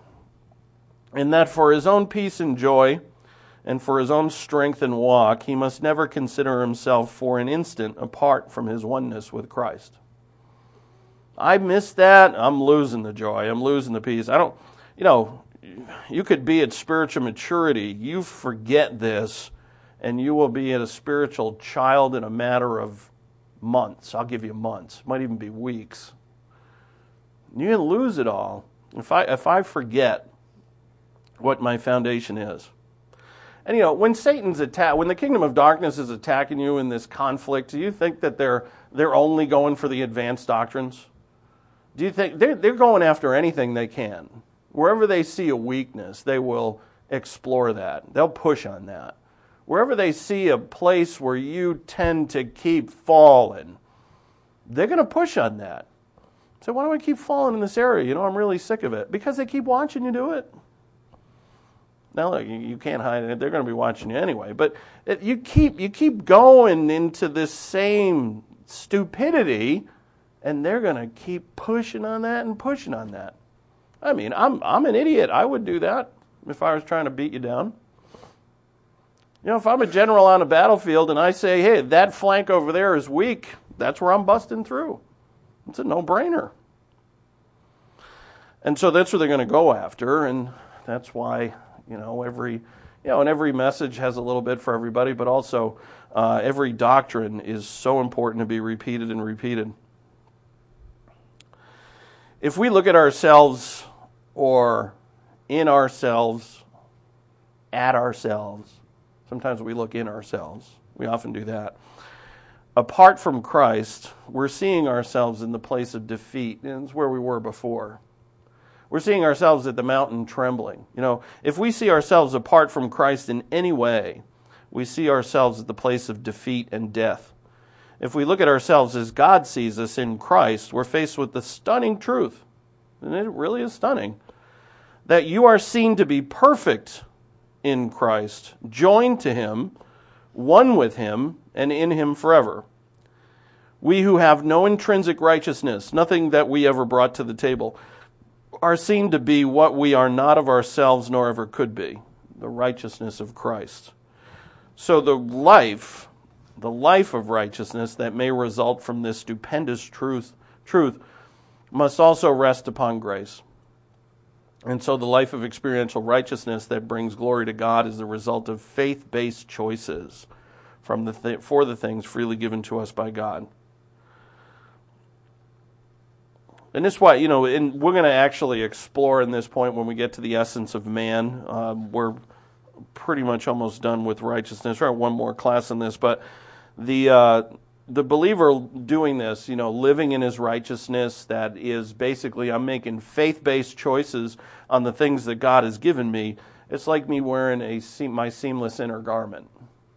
And that for his own peace and joy, and for his own strength and walk, he must never consider himself for an instant apart from his oneness with Christ. I miss that, I'm losing the joy, I'm losing the peace. I don't, you know, could you could be at spiritual maturity. You forget this, and you will be at a spiritual child in a matter of months. I'll give you months. Might even be weeks. You can lose it all if I if I forget what my foundation is. And you know, when Satan's attack, when the kingdom of darkness is attacking you in this conflict, do you think that they're they're only going for the advanced doctrines? Do you think they're they're going after anything they can? Wherever they see a weakness, they will explore that. They'll push on that. Wherever they see a place where you tend to keep falling, they're going to push on that. So why do I keep falling in this area? You know, I'm really sick of it. Because they keep watching you do it. Now, look, you, you can't hide it. They're going to be watching you anyway. But it, you keep you keep going into this same stupidity, and they're going to keep pushing on that and pushing on that. I mean, I'm I'm an idiot. I would do that if I was trying to beat you down. You know, if I'm a general on a battlefield and I say, hey, that flank over there is weak, that's where I'm busting through. It's a no-brainer. And so that's where they're going to go after, and that's why, you know, every, you know, and every message has a little bit for everybody, but also uh, every doctrine is so important to be repeated and repeated. If we look at ourselves or in ourselves, at ourselves, sometimes we look in ourselves. We often do that. Apart from Christ, we're seeing ourselves in the place of defeat, and it's where we were before. We're seeing ourselves at the mountain trembling. You know, if we see ourselves apart from Christ in any way, we see ourselves at the place of defeat and death. If we look at ourselves as God sees us in Christ, we're faced with the stunning truth, and it really is stunning, that you are seen to be perfect in Christ, joined to Him, one with Him, and in Him forever. We who have no intrinsic righteousness, nothing that we ever brought to the table, are seen to be what we are not of ourselves nor ever could be, the righteousness of Christ. So the life, the life of righteousness that may result from this stupendous truth, truth must also rest upon grace. And so the life of experiential righteousness that brings glory to God is the result of faith-based choices from the th- for the things freely given to us by God. And this is why, you know, and we're going to actually explore in this point when we get to the essence of man. Uh, we're pretty much almost done with righteousness. We're at one more class in this, but the uh, the believer doing this, you know, living in his righteousness, that is basically I'm making faith-based choices on the things that God has given me. It's like me wearing a my seamless inner garment.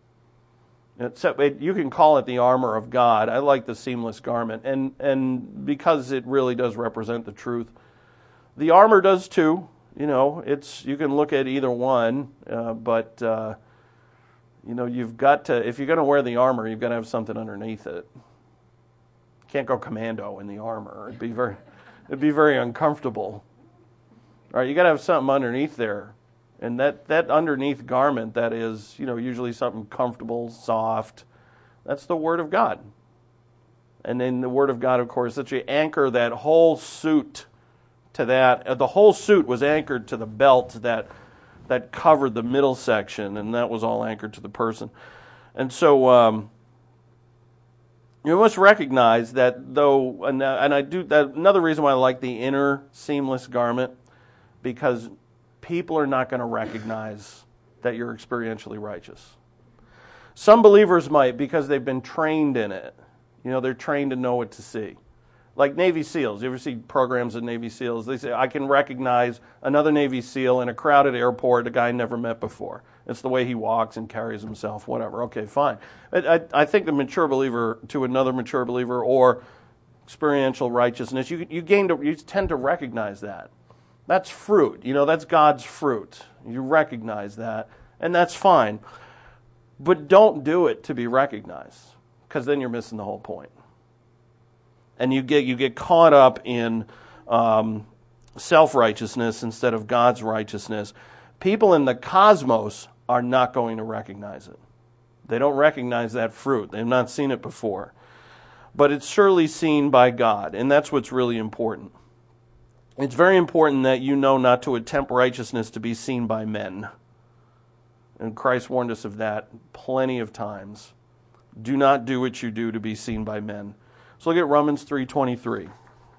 It's, it, you can call it the armor of God. I like the seamless garment, and and because it really does represent the truth. The armor does too. You know, it's you can look at either one, uh, but uh, you know you've got to if you're going to wear the armor, you've got to have something underneath it. You can't go commando in the armor. It'd be very it'd be very uncomfortable. All right, you got to have something underneath there. And that, that underneath garment that is, you know, usually something comfortable, soft, that's the Word of God. And then the Word of God, of course, that you anchor that whole suit to that. Uh, the whole suit was anchored to the belt that that covered the middle section, and that was all anchored to the person. And so um, you must recognize that though, and, and I do that. Another reason why I like the inner seamless garment, because people are not going to recognize that you're experientially righteous. Some believers might because they've been trained in it. You know, they're trained to know what to see. Like Navy SEALs. You ever see programs of Navy SEALs? They say, I can recognize another Navy SEAL in a crowded airport, a guy I never met before. It's the way he walks and carries himself, whatever. Okay, fine. I, I, I think the mature believer to another mature believer or experiential righteousness, you, you, gain to, you tend to recognize that. That's fruit. You know, that's God's fruit. You recognize that, and that's fine. But don't do it to be recognized, because then you're missing the whole point. And you get you get caught up in um, self-righteousness instead of God's righteousness. People in the cosmos are not going to recognize it. They don't recognize that fruit. They've not seen it before. But it's surely seen by God, and that's what's really important. It's very important that you know not to attempt righteousness to be seen by men. And Christ warned us of that plenty of times. Do not do what you do to be seen by men. So look at Romans three twenty-three.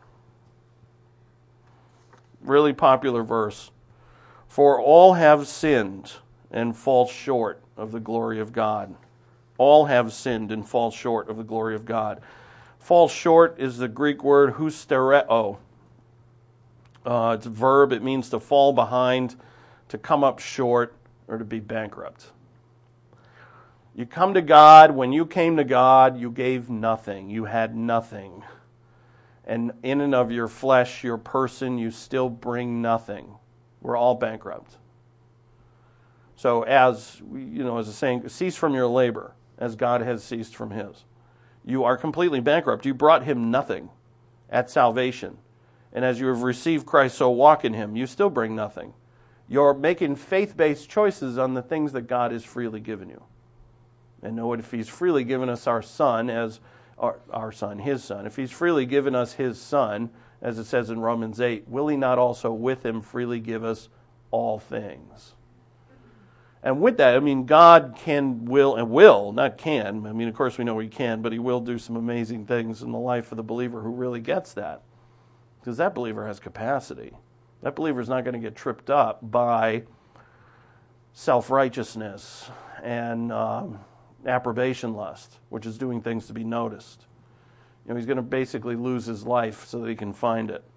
Really popular verse. For all have sinned and fall short of the glory of God. All have sinned and fall short of the glory of God. Fall short is the Greek word hustereo. Uh, it's a verb. It means to fall behind, to come up short, or to be bankrupt. You come to God. When you came to God, you gave nothing. You had nothing. And in and of your flesh, your person, you still bring nothing. We're all bankrupt. So as, you know, as a saying, cease from your labor, as God has ceased from his. You are completely bankrupt. You brought him nothing at salvation. And as you have received Christ, so walk in him. You still bring nothing. You're making faith-based choices on the things that God has freely given you. And know what, if he's freely given us our son as our, our son, his son, if he's freely given us his son, as it says in Romans eight, will he not also with him freely give us all things? And with that, I mean, God can, will, and will, not can. I mean, of course we know he can, but he will do some amazing things in the life of the believer who really gets that. Because that believer has capacity. That believer is not going to get tripped up by self-righteousness and um, approbation lust, which is doing things to be noticed. You know, he's going to basically lose his life so that he can find it.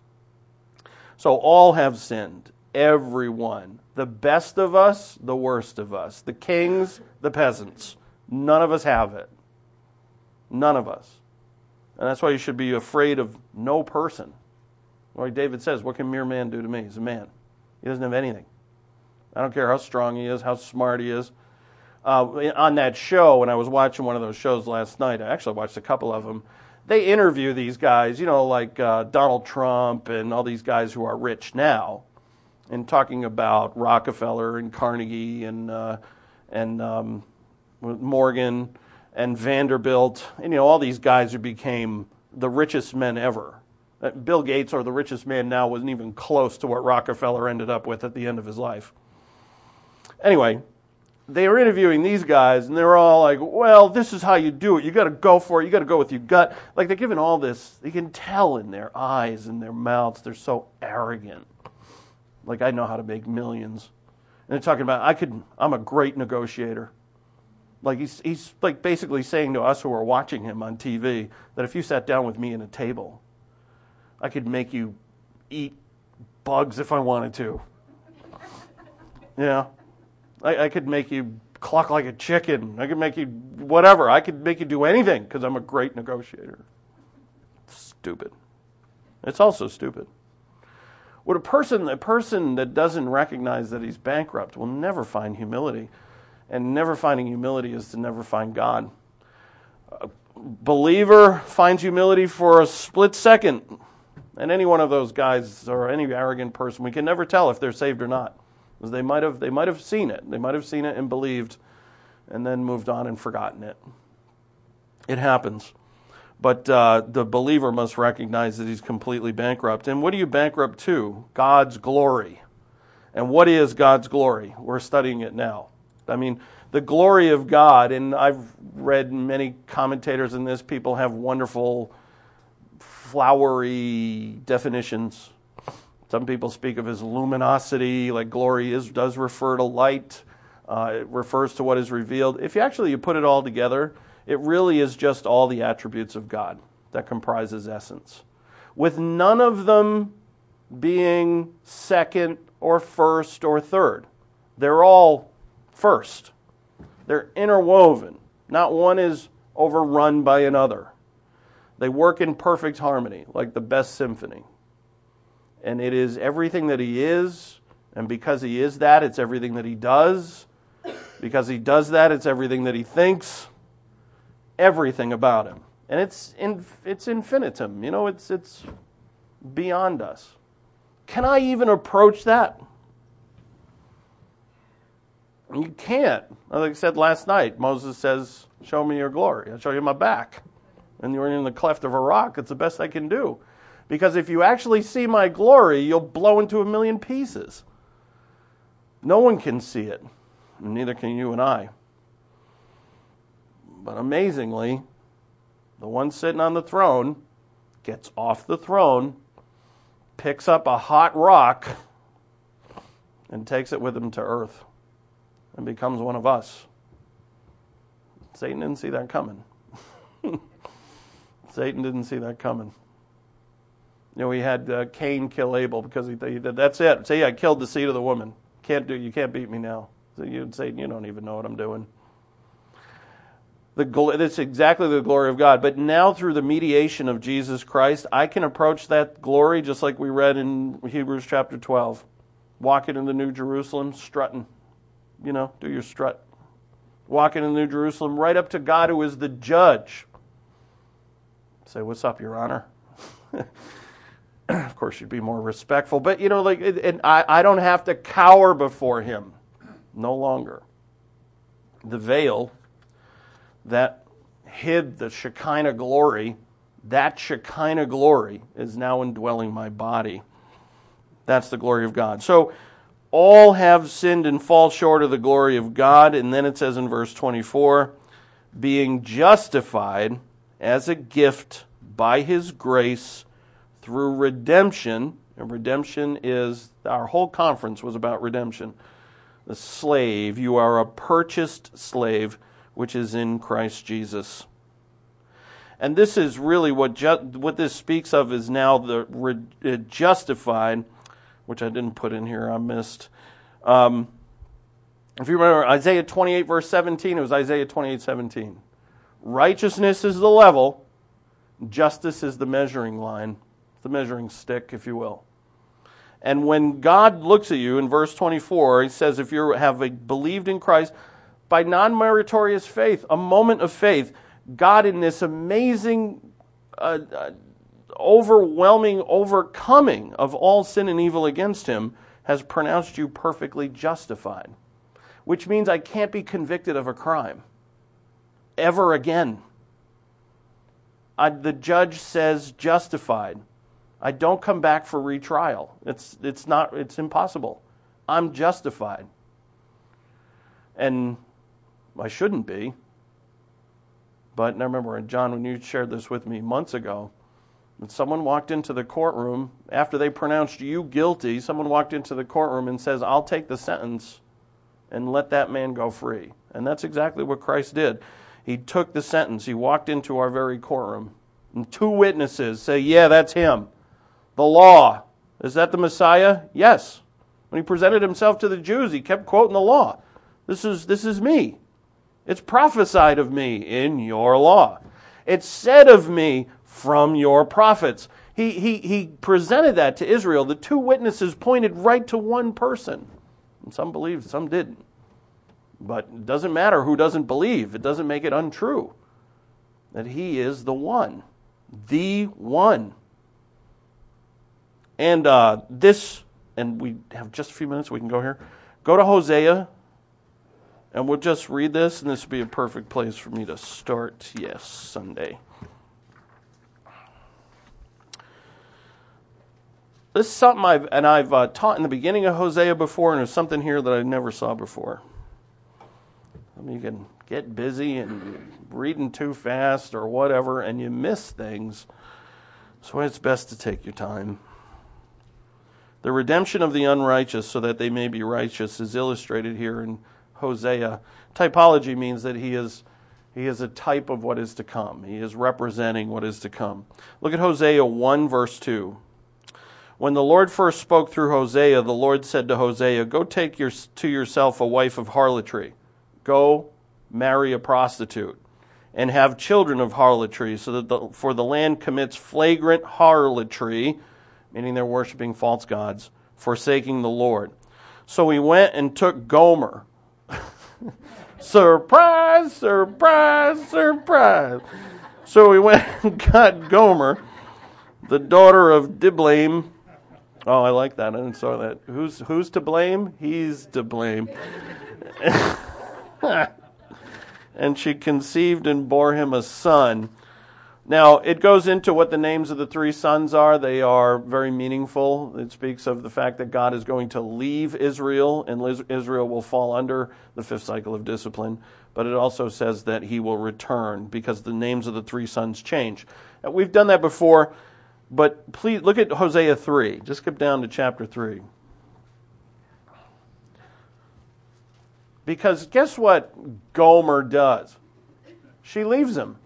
So all have sinned. Everyone. The best of us, the worst of us. The kings, the peasants. None of us have it. None of us. And that's why you should be afraid of no person. Like David says, what can mere man do to me? He's a man. He doesn't have anything. I don't care how strong he is, how smart he is. Uh, on that show, when I was watching one of those shows last night, I actually watched a couple of them, they interview these guys, you know, like uh, Donald Trump and all these guys who are rich now, and talking about Rockefeller and Carnegie and uh, and um, Morgan and Vanderbilt, and you know, all these guys who became the richest men ever. Uh, Bill Gates, or the richest man now, wasn't even close to what Rockefeller ended up with at the end of his life. Anyway, they were interviewing these guys, and they were all like, well, this is how you do it. You got to go for it. You got to go with your gut. Like, they're giving all this. You can tell in their eyes and their mouths. They're so arrogant. Like, I know how to make millions. And they're talking about, I could, I'm a great negotiator. Like, he's, he's like basically saying to us who are watching him on T V that if you sat down with me at a table, I could make you eat bugs if I wanted to. Yeah. I, I could make you cluck like a chicken. I could make you whatever. I could make you do anything because I'm a great negotiator. Stupid. It's also stupid. What a person, a person that doesn't recognize that he's bankrupt will never find humility. And never finding humility is to never find God. A believer finds humility for a split second. And any one of those guys or any arrogant person, we can never tell if they're saved or not. Because they might have they might have seen it. They might have seen it and believed and then moved on and forgotten it. It happens. But uh, the believer must recognize that he's completely bankrupt. And what are you bankrupt to? God's glory. And what is God's glory? We're studying it now. I mean, the glory of God, and I've read many commentators in this, people have wonderful, flowery definitions. Some people speak of as luminosity, like glory is does refer to light. Uh, it refers to what is revealed. If you actually you put it all together, it really is just all the attributes of God that comprises essence, with none of them being second or first or third. They're all first. They're interwoven. Not one is overrun by another. They work in perfect harmony, like the best symphony. And it is everything that he is, and because he is that, it's everything that he does. Because he does that, it's everything that he thinks. Everything about him. And it's in, it's infinitum. You know, it's it's beyond us. Can I even approach that? You can't. Like I said last night, Moses says, show me your glory. I'll show you my back. And you're in the cleft of a rock. It's the best I can do. Because if you actually see my glory, you'll blow into a million pieces. No one can see it, and neither can you and I. But amazingly, the one sitting on the throne gets off the throne, picks up a hot rock, and takes it with him to earth and becomes one of us. Satan didn't see that coming. Satan didn't see that coming. You know, we had uh, Cain kill Abel because he, he did, that's it. Say, I killed the seed of the woman. Can't do, you can't beat me now. So you'd say, you don't even know what I'm doing. The, that's exactly the glory of God. But now through the mediation of Jesus Christ, I can approach that glory just like we read in Hebrews chapter twelve. Walking in the New Jerusalem, strutting. You know, do your strut. Walking in the New Jerusalem right up to God who is the judge. Say, what's up, Your Honor? Of course, you'd be more respectful. But, you know, like, and I, I don't have to cower before him. No longer. The veil that hid the Shekinah glory, that Shekinah glory is now indwelling my body. That's the glory of God. So, all have sinned and fall short of the glory of God. And then it says in verse twenty-four, being justified as a gift by His grace through redemption. And redemption is, our whole conference was about redemption. The slave, you are a purchased slave, which is in Christ Jesus. And this is really what ju- what this speaks of is now the re- uh, justified, which I didn't put in here, I missed. Um, if you remember Isaiah twenty-eight verse seventeen, it was Isaiah twenty-eight seventeen. Righteousness is the level, justice is the measuring line, the measuring stick, if you will. And when God looks at you in verse twenty-four, He says, if you have a, believed in Christ, by non-meritorious faith, a moment of faith, God in this amazing, uh, uh, overwhelming overcoming of all sin and evil against Him has pronounced you perfectly justified. Which means I can't be convicted of a crime ever again. I, the judge says justified. I don't come back for retrial. It's it's not it's impossible. I'm justified. And I shouldn't be. But now remember, John, when you shared this with me months ago, when someone walked into the courtroom, after they pronounced you guilty, someone walked into the courtroom and says, I'll take the sentence and let that man go free. And that's exactly what Christ did. He took the sentence. He walked into our very courtroom. And two witnesses say, yeah, that's him. The law. Is that the Messiah? Yes. When He presented Himself to the Jews, He kept quoting the law. This is, this is me. It's prophesied of me in your law. It's said of me from your prophets. He, he, he presented that to Israel. The two witnesses pointed right to one person. And some believed, some didn't. But it doesn't matter who doesn't believe. It doesn't make it untrue. That He is the one. The one. And uh, this, and we have just a few minutes, we can go here. Go to Hosea, and we'll just read this, and this would be a perfect place for me to start. Yes, Sunday. This is something I've, and I've uh, taught in the beginning of Hosea before, and there's something here that I never saw before. I mean, you can get busy and reading too fast or whatever, and you miss things. So it's best to take your time. The redemption of the unrighteous so that they may be righteous is illustrated here in Hosea. Typology means that he is he is a type of what is to come. He is representing what is to come. Look at Hosea one verse two. When the Lord first spoke through Hosea, the Lord said to Hosea, go take your, to yourself a wife of harlotry. Go marry a prostitute and have children of harlotry, so that the, for the land commits flagrant harlotry, meaning they're worshiping false gods, forsaking the Lord. So he went and took Gomer. Surprise, surprise, surprise. So he went and got Gomer, the daughter of Diblaim. Oh, I like that. I didn't saw that. Who's who's to blame? He's to blame. And she conceived and bore him a son. Now, it goes into what the names of the three sons are. They are very meaningful. It speaks of the fact that God is going to leave Israel, and Israel will fall under the fifth cycle of discipline. But it also says that he will return because the names of the three sons change. Now, we've done that before, but please look at Hosea three. Just skip down to chapter three. Because guess what Gomer does? She leaves him.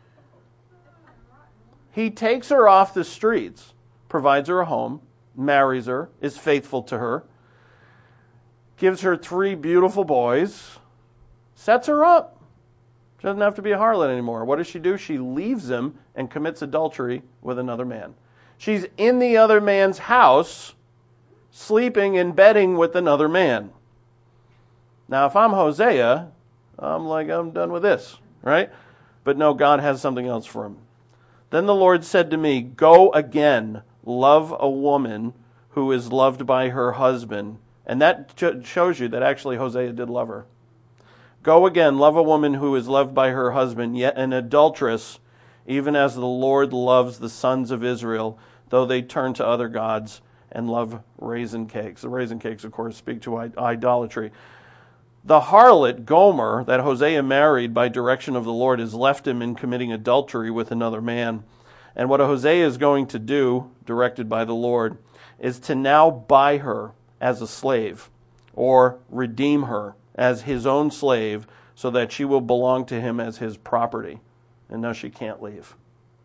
He takes her off the streets, provides her a home, marries her, is faithful to her, gives her three beautiful boys, sets her up. She doesn't have to be a harlot anymore. What does she do? She leaves him and commits adultery with another man. She's in the other man's house, sleeping and bedding with another man. Now, if I'm Hosea, I'm like, I'm done with this, right? But no, God has something else for him. Then the Lord said to me, go again, love a woman who is loved by her husband. And that shows you that actually Hosea did love her. Go again, love a woman who is loved by her husband, yet an adulteress, even as the Lord loves the sons of Israel, though they turn to other gods and love raisin cakes. The raisin cakes, of course, speak to idolatry. The harlot, Gomer, that Hosea married by direction of the Lord, has left him in committing adultery with another man. And what Hosea is going to do, directed by the Lord, is to now buy her as a slave, or redeem her as his own slave, so that she will belong to him as his property. And now she can't leave.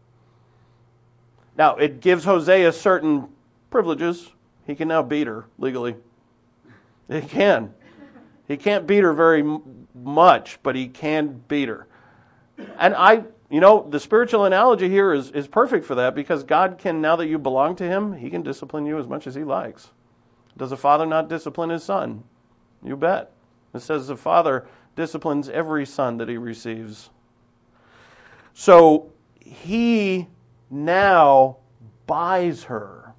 Now, it gives Hosea certain privileges. He can now beat her legally. He can. He can't beat her very much, but he can beat her. And I, you know, the spiritual analogy here is, is perfect for that, because God can, now that you belong to him, he can discipline you as much as he likes. Does a father not discipline his son? You bet. It says the father disciplines every son that he receives. So he now buys her.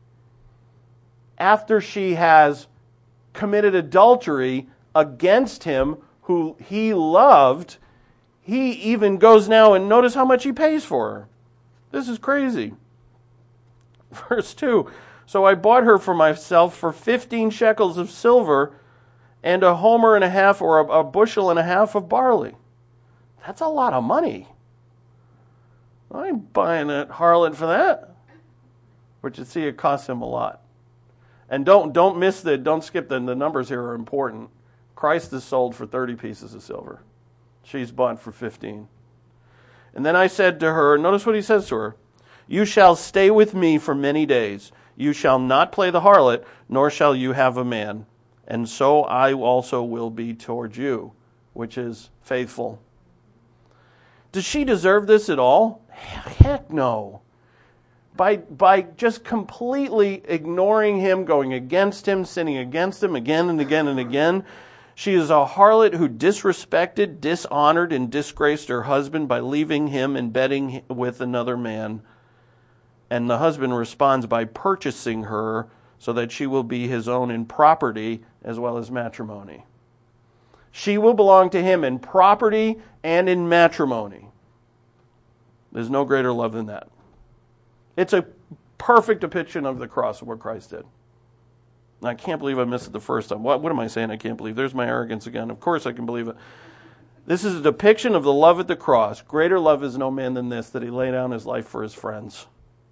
After she has committed adultery against him who he loved, he even goes now and notice how much he pays for her. This is crazy. Verse two, so I bought her for myself for fifteen shekels of silver and a homer and a half, or a, a bushel and a half of barley. That's a lot of money. I ain't buying that harlot for that. But you see, it costs him a lot. And don't don't miss the, don't skip the, the numbers here are important. Christ is sold for thirty pieces of silver. She's bought for fifteen. And then I said to her, notice what he says to her, you shall stay with me for many days. You shall not play the harlot, nor shall you have a man. And so I also will be toward you, which is faithful. Does she deserve this at all? Heck no. By, by just completely ignoring him, going against him, sinning against him again and again and again, she is a harlot who disrespected, dishonored, and disgraced her husband by leaving him and bedding with another man. And the husband responds by purchasing her so that she will be his own in property as well as matrimony. She will belong to him in property and in matrimony. There's no greater love than that. It's a perfect depiction of the cross of what Christ did. And I can't believe I missed it the first time. What, what am I saying I can't believe? There's my arrogance again. Of course I can believe it. This is a depiction of the love at the cross. Greater love is no man than this, that he lay down his life for his friends.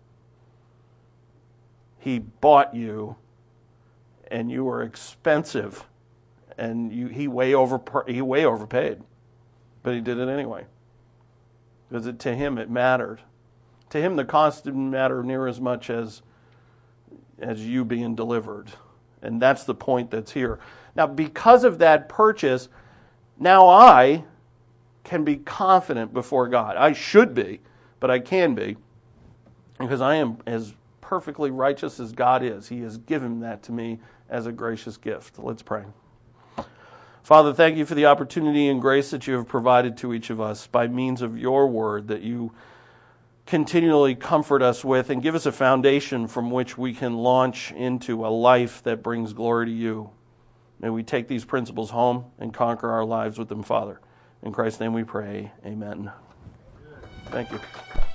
He bought you, and you were expensive, and you, he way over he way overpaid, but he did it anyway, because it, to him it mattered. To him, the cost didn't matter near as much as as you being delivered, and that's the point that's here. Now, because of that purchase, now I can be confident before God. I should be, but I can be, because I am as perfectly righteous as God is. He has given that to me as a gracious gift. Let's pray. Father, thank you for the opportunity and grace that you have provided to each of us by means of your word that you continually comfort us with and give us a foundation from which we can launch into a life that brings glory to you. May we take these principles home and conquer our lives with them, Father. In Christ's name we pray. Amen. Thank you.